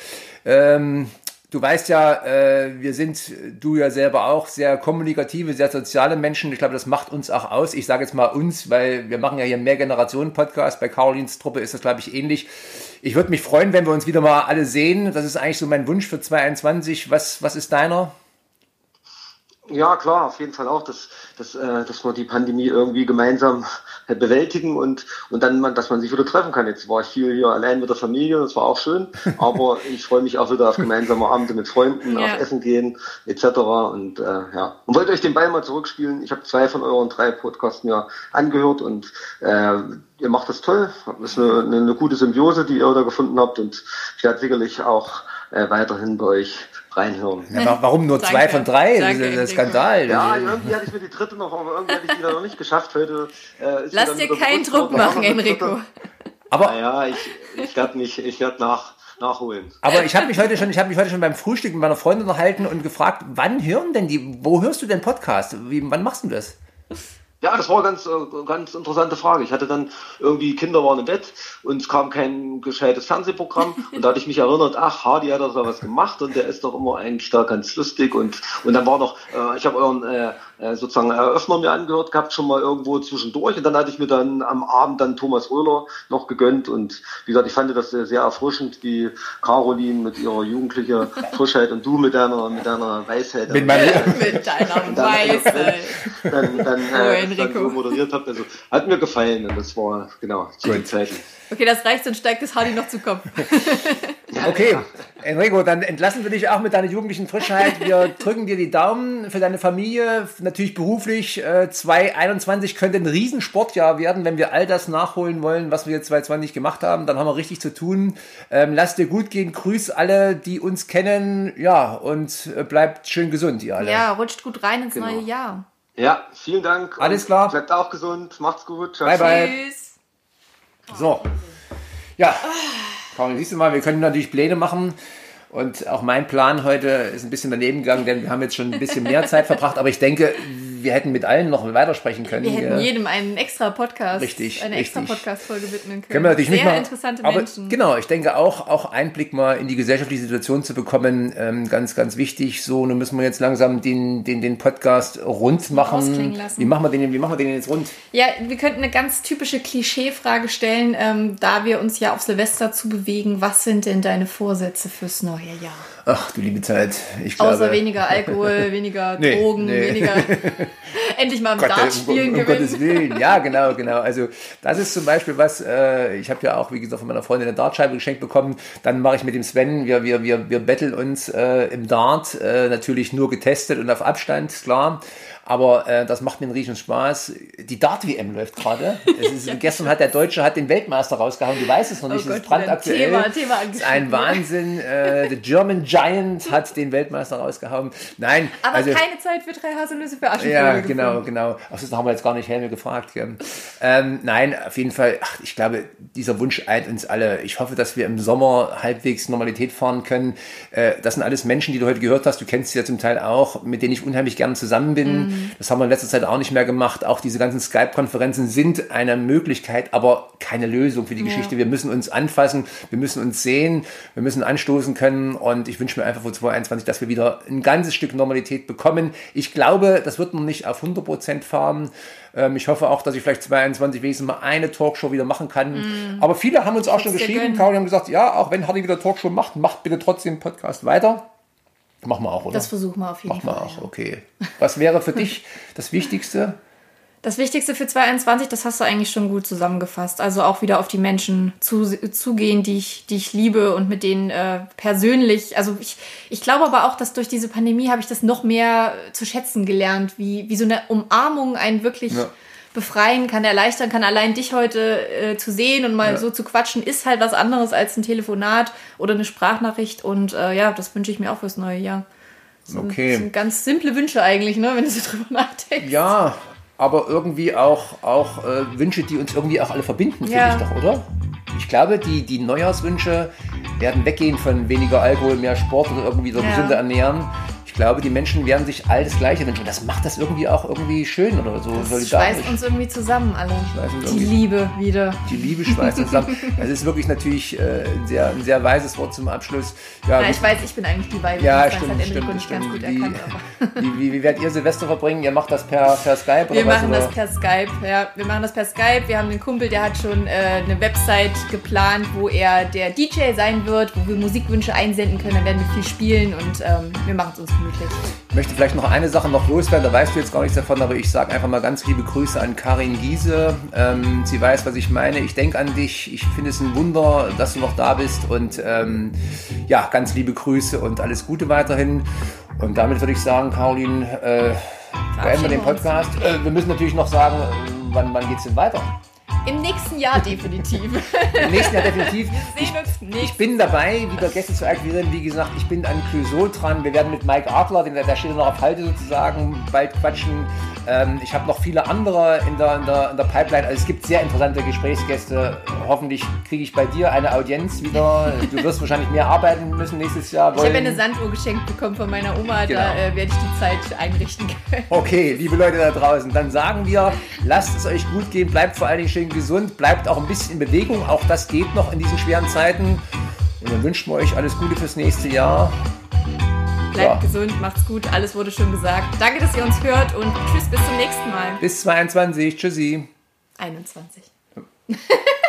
Du weißt ja, wir sind, du ja selber auch, sehr kommunikative, sehr soziale Menschen. Ich glaube, das macht uns auch aus. Ich sage jetzt mal uns, weil wir machen ja hier Mehrgenerationen-Podcast. Bei Carolins Truppe ist das, glaube ich, ähnlich. Ich würde mich freuen, wenn wir uns wieder mal alle sehen. Das ist eigentlich so mein Wunsch für 2021. Was ist deiner? Ja, klar, auf jeden Fall auch, dass wir die Pandemie irgendwie gemeinsam bewältigen und dann, dass man sich wieder treffen kann. Jetzt war ich viel hier allein mit der Familie, das war auch schön, aber ich freue mich auch wieder auf gemeinsame Abende mit Freunden, auf Essen gehen, etc. Und und wollte euch den Ball mal zurückspielen. Ich habe 2 von euren 3 Podcasts mir angehört und ihr macht das toll. Das ist eine gute Symbiose, die ihr da gefunden habt und ich werde sicherlich auch weiterhin bei euch reinhören. Ja, warum nur 2 von 3? Das ist ein Skandal. Ja, irgendwie hatte ich mir die 3. noch, aber irgendwie hatte ich die noch nicht geschafft. Heute lass dir keinen Druck machen, Enrico. Aber naja, ich werde nachholen. Aber ich habe mich heute schon beim Frühstück mit meiner Freundin unterhalten und gefragt, wo hörst du denn Podcast? Wann machst du das? Ja, das war eine ganz interessante Frage. Ich hatte dann irgendwie, Kinder waren im Bett und es kam kein gescheites Fernsehprogramm und da hatte ich mich erinnert, ach, Hardy hat da was gemacht und der ist doch immer eigentlich da ganz lustig und dann war noch, ich habe euren sozusagen Eröffner mir angehört gehabt, schon mal irgendwo zwischendurch und dann hatte ich mir dann am Abend dann Thomas Röhler noch gegönnt und wie gesagt, ich fand das sehr erfrischend, wie Caroline mit ihrer jugendlichen Frischheit und du mit deiner Weisheit. Mit deiner Weisheit. Dann so moderiert habt. Also hat mir gefallen und das war genau zu den Zeiten. Okay, das reicht, dann steigt das Hardy noch zu Kopf. Okay, Enrico, dann entlassen wir dich auch mit deiner jugendlichen Frischheit. Wir drücken dir die Daumen für deine Familie, natürlich beruflich. 2021 könnte ein Riesensportjahr werden, wenn wir all das nachholen wollen, was wir jetzt 2020 gemacht haben. Dann haben wir richtig zu tun. Lass dir gut gehen, grüß alle, die uns kennen. Ja, und bleibt schön gesund, ihr alle. Ja, rutscht gut rein ins neue Jahr. Ja, vielen Dank. Alles klar. Bleibt auch gesund. Macht's gut. Ciao. Bye, bye. Tschüss. So. Ja. Karin, siehst du mal, wir können natürlich Pläne machen. Und auch mein Plan heute ist ein bisschen daneben gegangen, denn wir haben jetzt schon ein bisschen mehr Zeit verbracht. Aber ich denke, wir hätten mit allen noch weitersprechen können. Wir hätten jedem einen extra Podcast, eine extra Podcast-Folge widmen können. Können wir natürlich sehr nicht machen, interessante aber Menschen. Genau, ich denke auch Einblick mal in die gesellschaftliche Situation zu bekommen, ganz, ganz wichtig. So, nun müssen wir jetzt langsam den Podcast rund machen. Wie machen wir den jetzt rund? Ja, wir könnten eine ganz typische Klischeefrage stellen, da wir uns ja auf Silvester zu bewegen. Was sind denn deine Vorsätze fürs neue Jahr? Ach, du liebe Zeit. Außer weniger Alkohol, weniger Drogen, weniger... Endlich mal im Dart spielen gewinnen. Gottes Willen, ja, genau. Also das ist zum Beispiel was, ich habe ja auch, wie gesagt, von meiner Freundin eine Dartscheibe geschenkt bekommen. Dann mache ich mit dem Sven, wir betteln uns im Dart, natürlich nur getestet und auf Abstand, klar. Aber das macht mir einen riesen Spaß. Die Dart-WM läuft gerade. Gestern hat der Deutsche den Weltmeister rausgehauen. Du weißt es noch nicht, das ist brandaktuell. Thema das ist ein Wahnsinn. The German Giant hat den Weltmeister rausgehauen. Nein. Aber also, keine Zeit für 3 Haselnüsse für Aschenputtel. Ja, genau. Ach, das haben wir jetzt gar nicht Helme gefragt. Nein, auf jeden Fall. Ich glaube, dieser Wunsch eint uns alle. Ich hoffe, dass wir im Sommer halbwegs Normalität fahren können. Das sind alles Menschen, die du heute gehört hast. Du kennst sie ja zum Teil auch, mit denen ich unheimlich gerne zusammen bin. Das haben wir in letzter Zeit auch nicht mehr gemacht. Auch diese ganzen Skype-Konferenzen sind eine Möglichkeit, aber keine Lösung für die Geschichte. Wir müssen uns anfassen, wir müssen uns sehen, wir müssen anstoßen können und ich wünsche mir einfach für 2021, dass wir wieder ein ganzes Stück Normalität bekommen. Ich glaube, das wird noch nicht auf 100% fahren. Ich hoffe auch, dass ich vielleicht 2021 wenigstens mal eine Talkshow wieder machen kann. Aber viele haben uns auch schon geschrieben, Karin, haben gesagt, ja, auch wenn Hardy wieder Talkshow macht bitte trotzdem den Podcast weiter. Machen wir auch, oder? Das versuchen wir auf jeden Fall. Machen wir auch, okay. Was wäre für dich das Wichtigste? Das Wichtigste für 2021, das hast du eigentlich schon gut zusammengefasst. Also auch wieder auf die Menschen zugehen, die ich liebe und mit denen persönlich. Also ich glaube aber auch, dass durch diese Pandemie habe ich das noch mehr zu schätzen gelernt, wie so eine Umarmung einen wirklich befreien kann, erleichtern kann. Allein dich heute zu sehen und mal so zu quatschen, ist halt was anderes als ein Telefonat oder eine Sprachnachricht. Und das wünsche ich mir auch fürs neue Jahr. Das sind ganz simple Wünsche eigentlich, ne, wenn du so drüber nachdenkst. Ja, aber irgendwie auch Wünsche, die uns irgendwie auch alle verbinden, finde ich doch, oder? Ich glaube, die Neujahrswünsche werden weggehen von weniger Alkohol, mehr Sport oder irgendwie so gesünder ernähren. Ich glaube, die Menschen werden sich all das Gleiche wünschen. Und das macht das irgendwie auch irgendwie schön oder so solidarisch. Das schweißt uns irgendwie zusammen alle. Die Liebe wieder. Die Liebe schweißt uns zusammen. Das ist wirklich natürlich ein sehr weises Wort zum Abschluss. Ja, ich weiß, ich bin eigentlich die Weise. Ja, das stimmt. Hat Enrico nicht ganz gut erkannt. Wie werdet ihr Silvester verbringen? Ihr macht das per Skype? Wir machen das per Skype, ja. Wir machen das per Skype. Wir haben einen Kumpel, der hat schon eine Website geplant, wo er der DJ sein wird, wo wir Musikwünsche einsenden können. Dann werden wir viel spielen und wir machen es uns gemütlich. Ich möchte vielleicht noch eine Sache noch loswerden, da weißt du jetzt gar nichts davon, aber ich sage einfach mal ganz liebe Grüße an Karin Giese. Sie weiß, was ich meine. Ich denke an dich. Ich finde es ein Wunder, dass du noch da bist und ja, ganz liebe Grüße und alles Gute weiterhin. Und damit würde ich sagen, Caroline, beenden wir den Podcast. Wir müssen natürlich noch sagen, wann geht es denn weiter? Im nächsten Jahr definitiv. Im nächsten Jahr definitiv. Wir sehen uns nicht. Ich bin dabei, wieder Gäste zu akquirieren. Wie gesagt, ich bin an Clouseau dran. Wir werden mit Mike Adler, der steht noch auf Halte sozusagen, bald quatschen. Ich habe noch viele andere in der Pipeline. Also es gibt sehr interessante Gesprächsgäste. Hoffentlich kriege ich bei dir eine Audienz wieder. Du wirst wahrscheinlich mehr arbeiten müssen nächstes Jahr. Ich habe eine Sanduhr geschenkt bekommen von meiner Oma. Genau. Da werde ich die Zeit einrichten können. Okay, liebe Leute da draußen, dann sagen wir, lasst es euch gut gehen. Bleibt vor allen Dingen schön gesund. Bleibt auch ein bisschen in Bewegung. Auch das geht noch in diesen schweren Zeiten. Und dann wünschen wir euch alles Gute fürs nächste Jahr. Bleibt gesund, macht's gut, alles wurde schon gesagt. Danke, dass ihr uns hört und tschüss, bis zum nächsten Mal. Bis 22, tschüssi. 21.